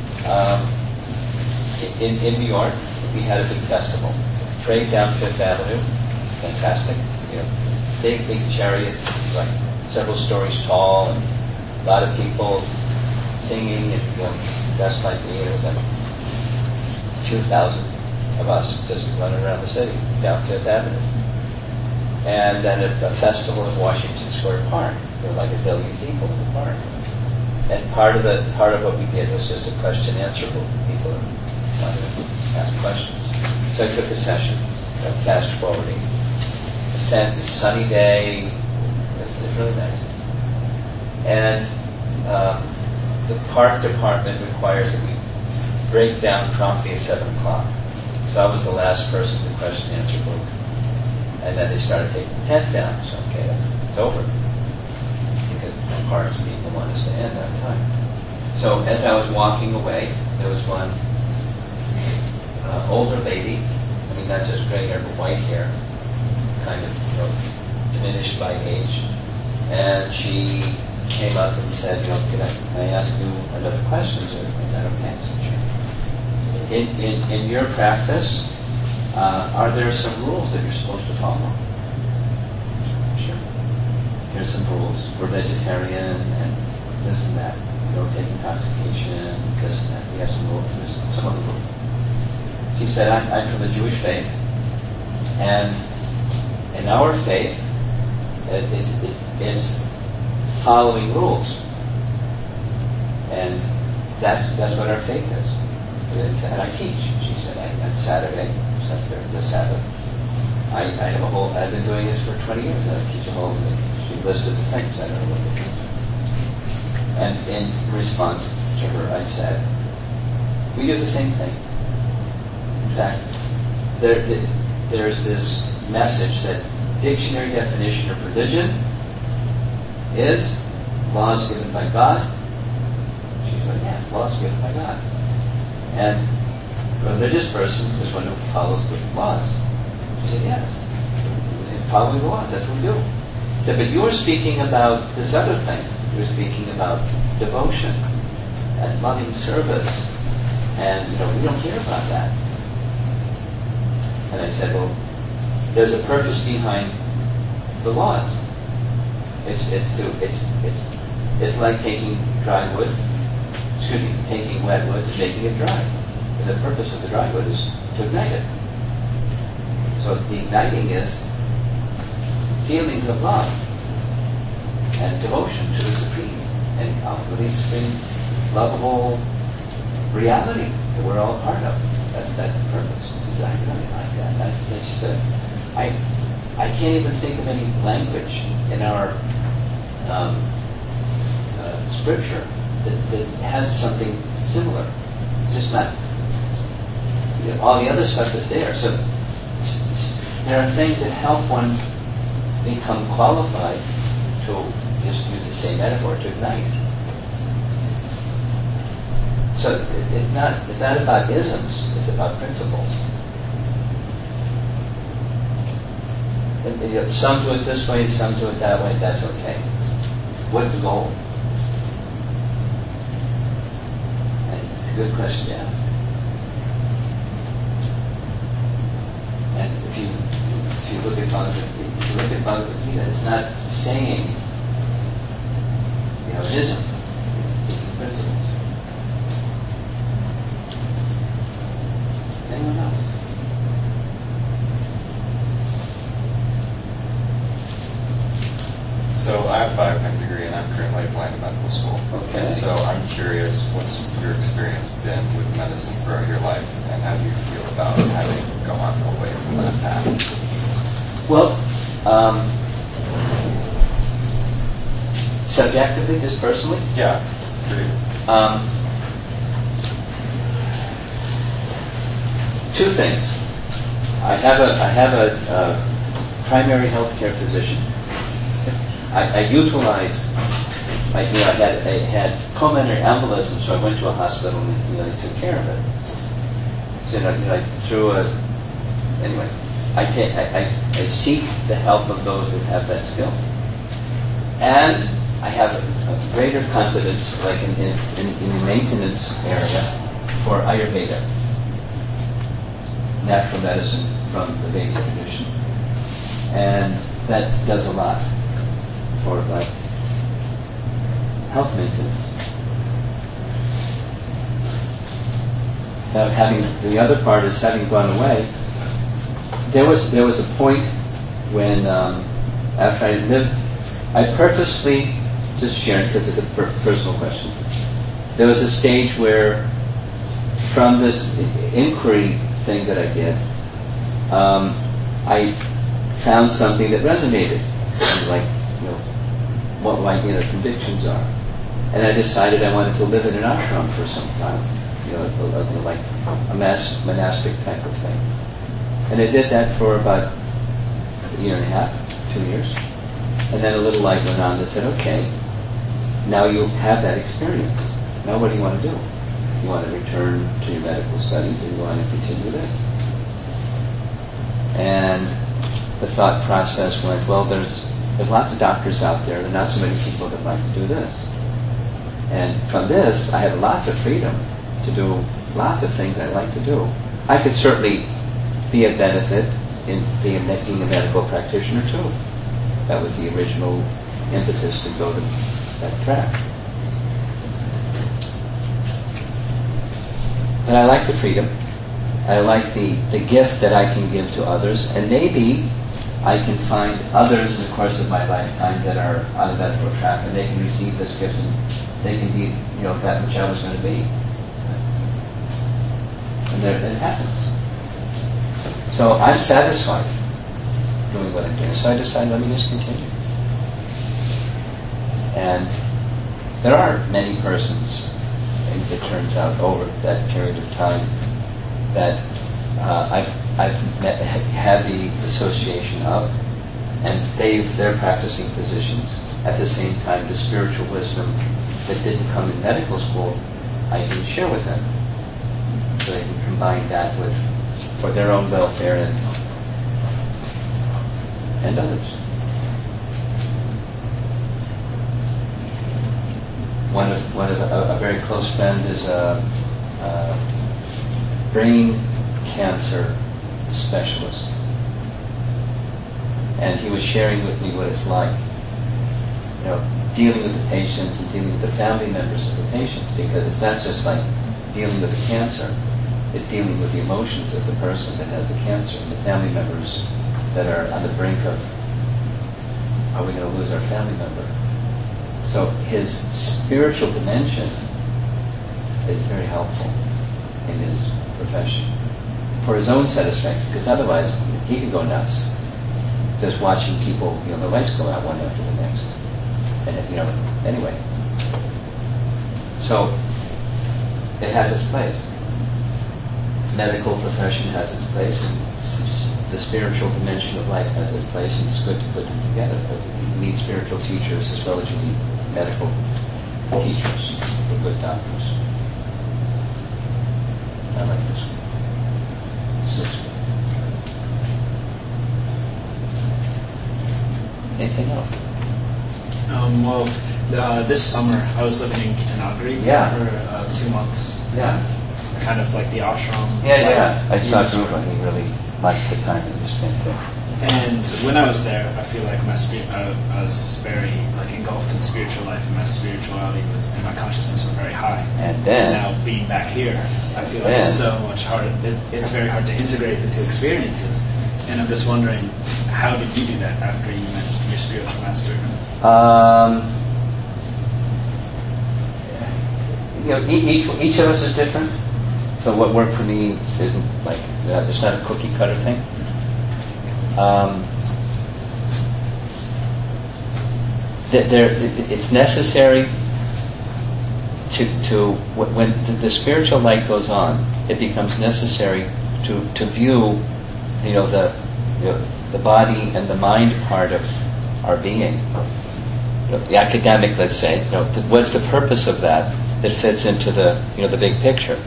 In New York, we had a big festival. Parade down Fifth Avenue, fantastic. Big chariots, like several stories tall, and a lot of people singing and dressed like me. It was like a few thousand of us just running around the city down Fifth Avenue. And then a festival in Washington Square Park. There were like a zillion people in the park. And part of what we did was just a question-answer book. People wanted to ask questions. So I took a session, fast forwarding. A sunny day. It's really nice. And the park department requires that we break down promptly at 7 o'clock. So I was the last person to question-answer book. And then they started taking the tent down. So, okay, it's over. Because the park's people want us to end that time. So as I was walking away, there was one older lady, not just gray hair, but white hair, kind of diminished by age. And she came up and said, can I ask you another question? Is that okay? In your practice, are there some rules that you're supposed to follow? Sure. Here's some rules. We're vegetarian and this and that. We don't take intoxication, this and that. We have some rules. There's some other rules. She said, I'm from the Jewish faith, and in our faith, it's following rules. And that's what our faith is. And I teach. She said, on Saturday, the Sabbath, I've been doing this for 20 years, and I teach a whole, she listed the things, I don't know what they teach. And in response to her, I said, we do the same thing. In fact, there's this message that dictionary definition of religion is laws given by God. She said, yes, laws given by God. And a religious person is one who follows the laws. She said, yes. Following the laws, that's what we do. She said, but you're speaking about this other thing. You're speaking about devotion and loving service. And, we don't care about that. And I said, well, there's a purpose behind the laws. It's It's like taking taking wet wood and making it dry. And the purpose of the dry wood is to ignite it. So the igniting is feelings of love and devotion to the Supreme, and ultimately Supreme lovable reality that we're all part of. That's the purpose. She said, I really like that. Then she said, I can't even think of any language in our scripture that has something similar. It's just not. All the other stuff is there. So there are things that help one become qualified to just use the same metaphor to ignite. So it's not about isms, it's about principles. And, some do it this way, some do it that way, that's okay. What's the goal? And it's a good question to ask. And if you look at Bhagavad Gita, it's not saying, ism, it's speaking principles. Anyone else? So I have a biochem degree and I'm currently applying to medical school. Okay. And so I'm curious, what's your experience been with medicine throughout your life, and how do you feel about having gone away from that path? Well, subjectively, just personally? Yeah, pretty. Two things. I have a primary healthcare physician. I utilize. I had pulmonary embolism, so I went to a hospital and they took care of it. So anyway. I seek the help of those that have that skill, and I have a greater confidence, like in the maintenance area, for Ayurveda, natural medicine from the Vedic tradition, and that does a lot for health maintenance. Now, the other part is having gone away. There was a point when after I lived, I purposely, just sharing because it's a personal question. There was a stage where, from this inquiry thing that I did, I found something that resonated, like what my inner convictions are, and I decided I wanted to live in an ashram for some time, like a monastic type of thing. And I did that for about a year and a half, 2 years. And then a little light went on that said, okay, now you have that experience. Now what do you want to do? You want to return to your medical studies, or you want to continue this? And the thought process went, well, there's lots of doctors out there. There are not so many people that like to do this. And from this, I have lots of freedom to do lots of things I like to do. I could certainly be a benefit in being a medical practitioner too. That was the original impetus to go to that track. But I like the freedom. I like the gift that I can give to others, and maybe I can find others in the course of my lifetime that are on the medical track, and they can receive this gift, and they can be, that which I was going to be. And it happens. So I'm satisfied doing what I'm doing. So I decided, let me just continue. And there are many persons, it turns out, over that period of time that I've had the association of, and they're practicing physicians. At the same time, the spiritual wisdom that didn't come in medical school, I can share with them. So they can combine that for their own welfare and others. One of a very close friend is a brain cancer specialist, and he was sharing with me what it's like. dealing with the patients and dealing with the family members of the patients, because it's not just like dealing with the cancer, it's dealing with the emotions of the person that has the cancer and the family members that are on the brink of, are we going to lose our family member? So his spiritual dimension is very helpful in his profession for his own satisfaction, because otherwise he could go nuts just watching people, the lights go out one after the next. And anyway. So it has its place. Medical profession has its place, and the spiritual dimension of life has its place, and it's good to put them together. But you need spiritual teachers as well as you need medical teachers, or good doctors. I like this one. Anything else? This summer I was living in Gitanagari for 2 months. Yeah. Kind of like the ashram. Yeah. I saw Dhruva. He really liked the time that we spent there. And when I was there, I feel like I was very engulfed in spiritual life, and my spirituality and my consciousness were very high. And then now being back here, I feel like it's so much harder. It's very hard to integrate the two experiences. And I'm just wondering, how did you do that after you met your spiritual master? Each of us is different. So what worked for me isn't it's not a cookie cutter thing. It's necessary to when the spiritual light goes on, it becomes necessary to view, the body and the mind part of our being. The academic, let's say, what's the purpose of that fits into the big picture.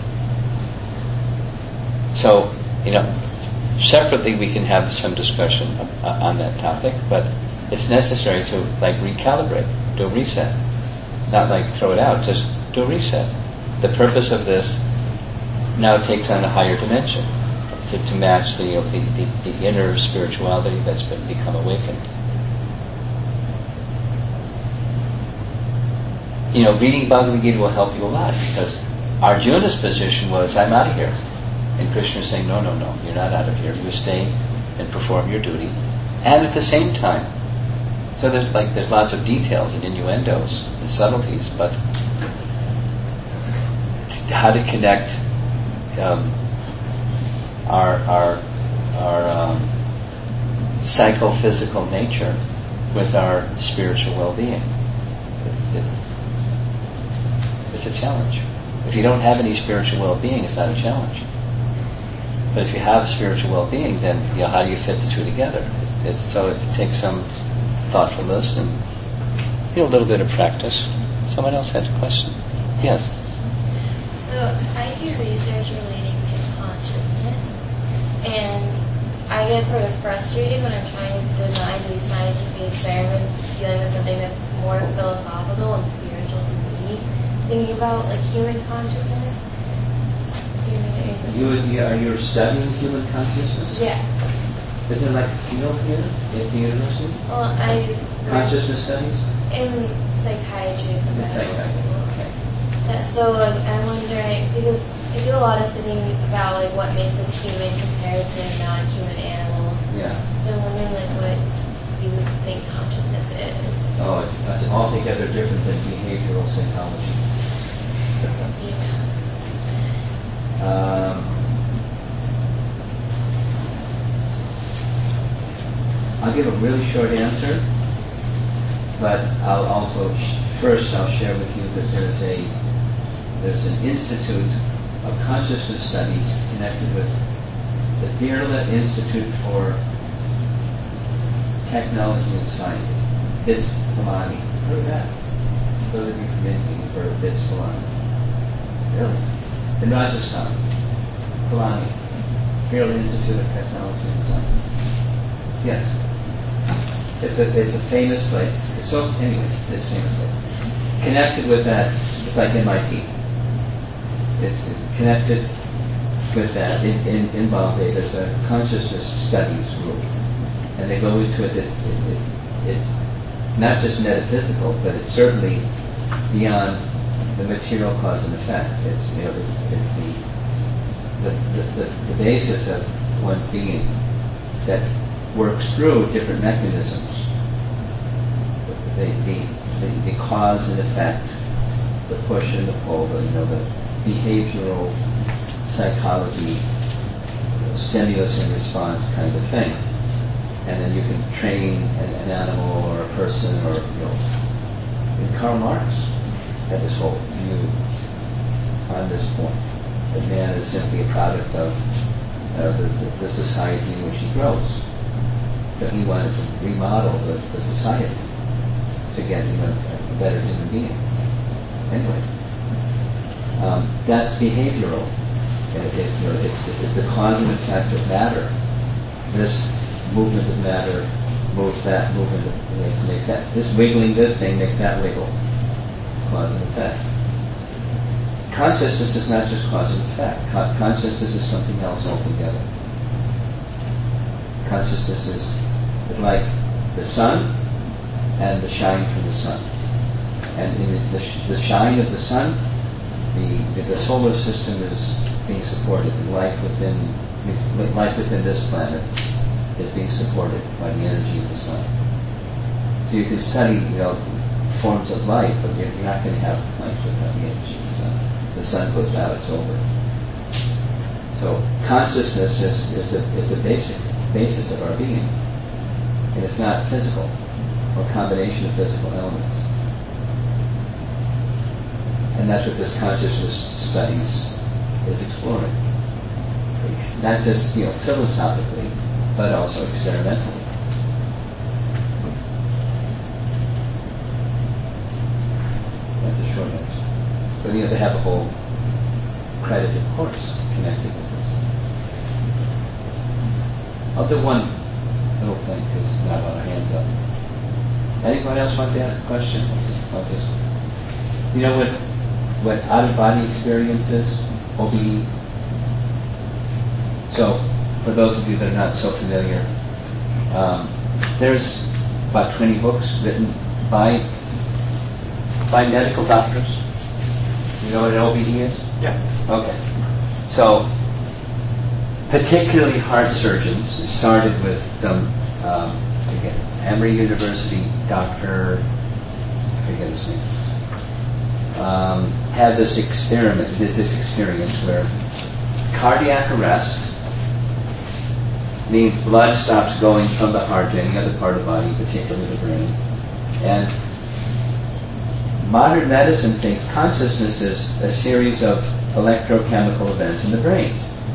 So, separately we can have some discussion on that topic, but it's necessary to recalibrate, do a reset. Not throw it out, just do a reset. The purpose of this now takes on a higher dimension to match the inner spirituality that's become awakened. Reading Bhagavad Gita will help you a lot, because Arjuna's position was, I'm out of here. And Krishna is saying, no, you're not out of here. You stay and perform your duty. And at the same time, so there's lots of details and innuendos and subtleties, but how to connect our psychophysical nature with our spiritual well-being. It's a challenge. If you don't have any spiritual well-being, it's not a challenge. But if you have spiritual well-being, then how do you fit the two together? So it takes some thoughtfulness and a little bit of practice. Someone else had a question. Yes. So I do research relating to consciousness, and I get sort of frustrated when I'm trying to design these scientific experiments dealing with something that's more philosophical and spiritual to me. Thinking about human consciousness. You're studying human consciousness? Yeah. Is it field here at the university? Well, consciousness studies? In psychiatry. In psychiatry, okay. So I'm wondering, because I do a lot of studying about what makes us human compared to non-human animals. Yeah. So I'm wondering what you would think consciousness is. Oh, it's altogether different than behavioral psychology. I'll give a really short answer, but I'll also first I'll share with you that there's an Institute of Consciousness Studies connected with the Birla Institute for Technology and Science. BITS Pilani. Heard of that? Those of you from India who've heard of BITS Pilani. Really? In Rajasthan. Pilani. Birla Institute of Technology and Science. Yes. It's a famous place. It's a famous place. Connected with that, it's like MIT. It's connected with that. In Bombay, there's a consciousness studies group. And they go into it. It's not just metaphysical, but it's certainly beyond the material cause and effect. It's the basis of one's being that works through different mechanisms. The cause and effect, the push and the pull, the behavioral psychology, stimulus and response kind of thing. And then you can train an animal or a person, or and Karl Marx had this whole view on this point that man is simply a product of the society in which he grows. So he wanted to remodel the society to get a better human being. Anyway, that's behavioral. It's the cause and effect of matter. This movement of matter moves that movement, makes that. This wiggling this thing makes that wiggle. Cause and effect. Consciousness is not just cause and effect. Consciousness is something else altogether. Consciousness is like the sun and the shine from the sun. And in the shine of the sun, the solar system is being supported. And life within this planet is being supported by the energy of the sun. So you can study, forms of life, but you're not going to have life without the energy of the sun. The sun goes out, it's over. So consciousness is the basis of our being, and it's not physical or a combination of physical elements. And that's what this consciousness studies is exploring. Not just philosophically, but also experimentally. That's a short answer. But they have a whole credited course connected with this. I'll do one little thing because not a lot of hands up. Anyone else want to ask a question? I'll just what out-of-body experience is? OBE. So, for those of you that are not so familiar, there's about 20 books written by medical doctors. You know what an OBE is? Yeah. Okay. So, particularly heart surgeons, it started with some, Emory University doctor, I forget his name, had this experience where cardiac arrest means blood stops going from the heart to any other part of the body, particularly the brain. And modern medicine thinks consciousness is a series of electrochemical events in the brain.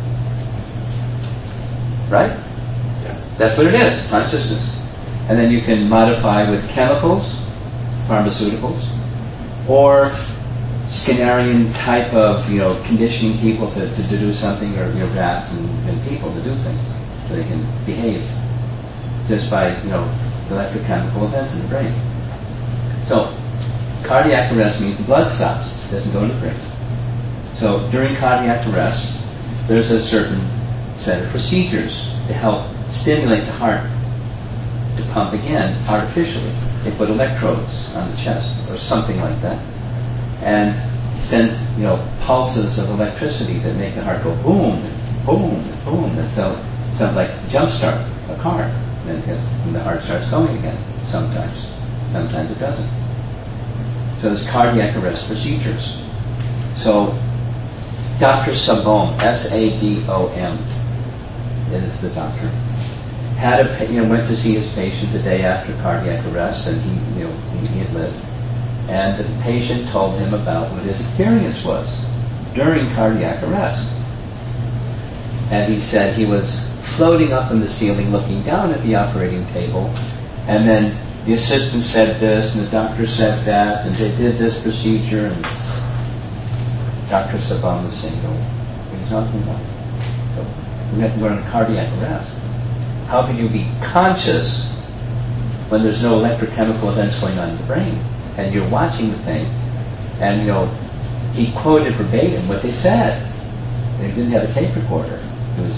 Right? Yes. That's what it is, consciousness. And then you can modify with chemicals, pharmaceuticals, or Skinnerian type of, conditioning people to do something, or rats and people to do things so they can behave just by, electrochemical events in the brain. So, cardiac arrest means the blood stops, it doesn't go in the brain. So, during cardiac arrest, there's a certain set of procedures to help stimulate the heart to pump again artificially. They put electrodes on the chest or something like that, and send pulses of electricity that make the heart go boom, boom, boom. That sounds like jumpstart a car, when the heart starts going again. Sometimes it doesn't. So there's cardiac arrest procedures. So Dr. Sabom, S-A-B-O-M, is the doctor. Went to see his patient the day after cardiac arrest, and he had lived. And the patient told him about what his experience was during cardiac arrest. And he said he was floating up in the ceiling looking down at the operating table, and then the assistant said this, and the doctor said that, and they did this procedure, and Dr. Sabam was saying, what are you talking about? We're in cardiac arrest. How can you be conscious when there's no electrochemical events going on in the brain? And you're watching the thing, and he quoted verbatim what they said. And he didn't have a tape recorder. It was,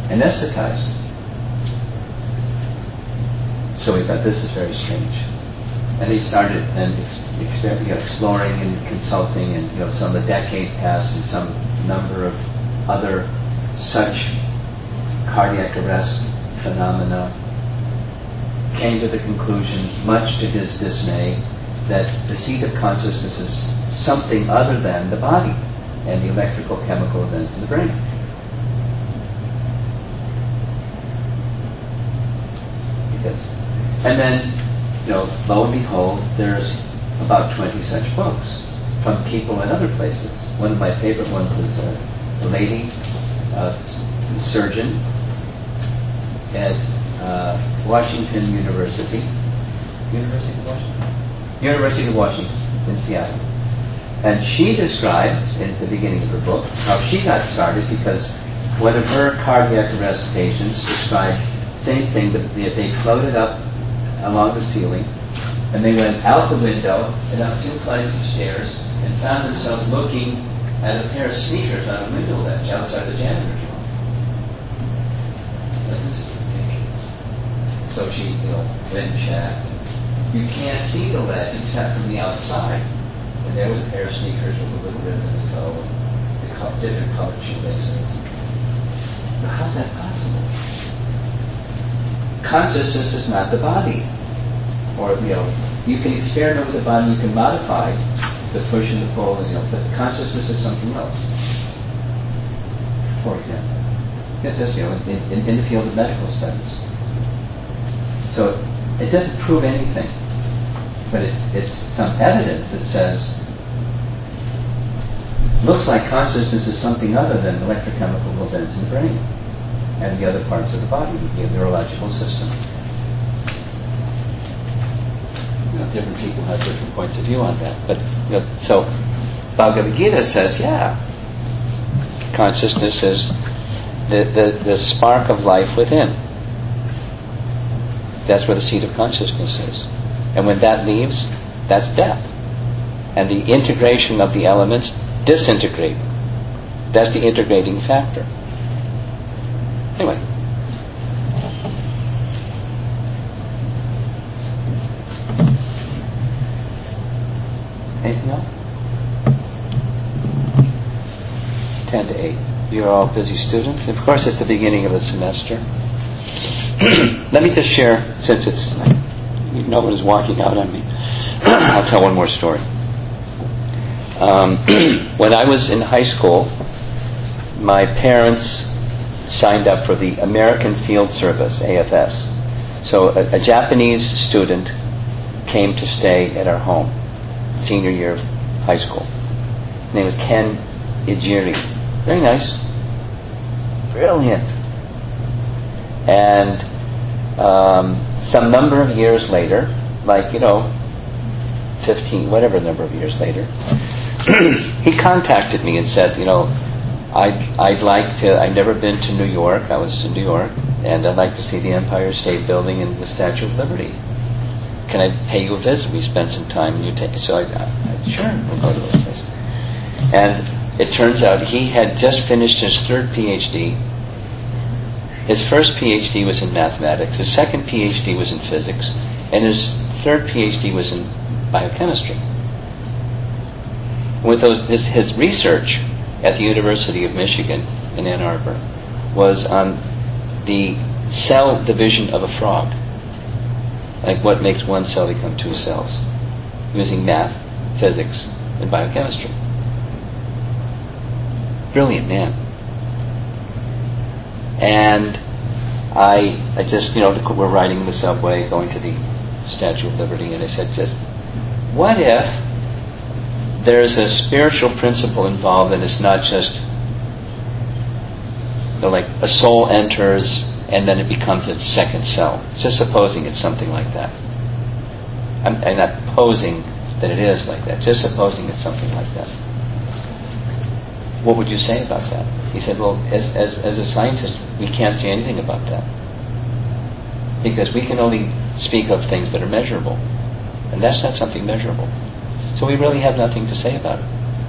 anesthetized. So we thought, this is very strange. And they started exploring and consulting, and some a decade passed, and some number of other such cardiac arrest phenomena, came to the conclusion, much to his dismay, that the seat of consciousness is something other than the body and the electrical chemical events in the brain. And then, lo and behold, there's about 20 such books from people in other places. One of my favorite ones is a lady, surgeon at Washington University. University of Washington in Seattle. And she describes, in the beginning of her book, how she got started because one of her cardiac arrest patients described same thing, that they floated up along the ceiling, and they went out the window and up 2 flights of stairs and found themselves looking at a pair of sneakers on a window ledge outside the janitor's room. This is ridiculous. So she, went and checked. You can't see the ledge except from the outside. And there was a pair of sneakers with a little ribbon in the toe, and different colored shoelaces. But how's that possible? Consciousness is not the body. Or, you can experiment with the body, you can modify the push and the pull, but consciousness is something else. For example. It's just, in the field of medical studies. So, it doesn't prove anything. But it's some evidence that says, looks like consciousness is something other than electrochemical events in the brain and the other parts of the body, the neurological system. Different people have different points of view on that. But so Bhagavad Gita says, consciousness is the spark of life within. That's where the seat of consciousness is. And when that leaves, that's death. And the integration of the elements disintegrate. That's the integrating factor. Anyway. Anything else? 10 to 8. You're all busy students. Of course, it's the beginning of the semester. Let me just share, since it's no one is walking out on me, I'll tell one more story. When I was in high school, my parents signed up for the American Field Service, AFS. So a Japanese student came to stay at our home, senior year of high school. His name was Ken Ijiri. Very nice. Brilliant. And some number of years later, 15, whatever number of years later, he contacted me and said, I'd like to, I've never been to New York, I was in New York, and I'd like to see the Empire State Building and the Statue of Liberty. Can I pay you a visit? We spent some time and you take, so I sure, we'll go to those places. And it turns out he had just finished his third PhD. His first PhD was in mathematics, his second PhD was in physics, and his third PhD was in biochemistry. With his research at the University of Michigan in Ann Arbor was on the cell division of a frog. Like what makes one cell become 2 cells, using math, physics, and biochemistry. Brilliant man. And I just, we're riding in the subway, going to the Statue of Liberty, and I said, what if there's a spiritual principle involved and it's not just, like a soul enters and then it becomes its second cell. Just supposing it's something like that. I'm not posing that it is like that, just supposing it's something like that. What would you say about that? He said, well, as a scientist, we can't say anything about that. Because we can only speak of things that are measurable. And that's not something measurable. So we really have nothing to say about it.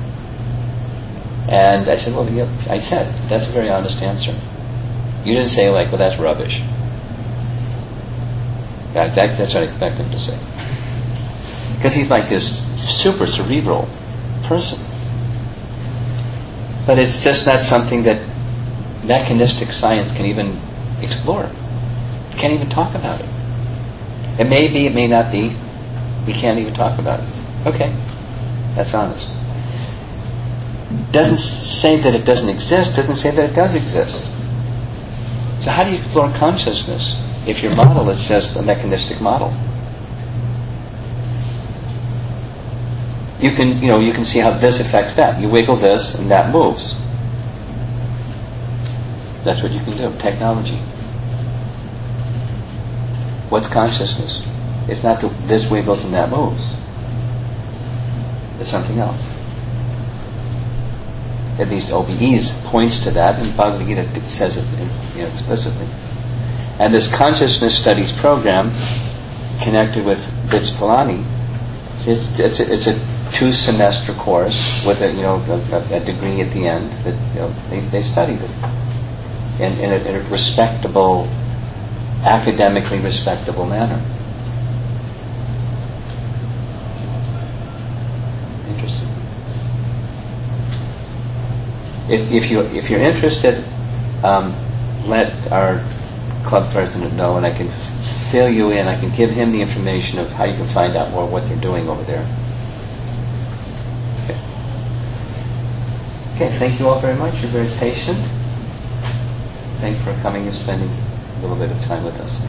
And I said, that's a very honest answer. You didn't say well, that's rubbish. That's what I expect him to say. because he's like this super cerebral person. But it's just not something that mechanistic science can even explore. Can't even talk about it. It may be, it may not be. We can't even talk about it. Okay, that's honest. Doesn't say that it doesn't exist, doesn't say that it does exist. So how do you explore consciousness if your model is just a mechanistic model? You can see how this affects that. You wiggle this and that moves. That's what you can do. Technology. What's consciousness? It's not that this wiggles and that moves. It's something else. At least OBE's points to that, and Bhagavad Gita says it explicitly. And this consciousness studies program, connected with BITS Pilani, it's a 2-semester course with a degree at the end that they study this in a respectable, academically respectable manner. Interesting. If you're interested, let our club president know, and I can fill you in. I can give him the information of how you can find out more what they're doing over there. Okay, thank you all very much. You're very patient. Thanks for coming and spending a little bit of time with us.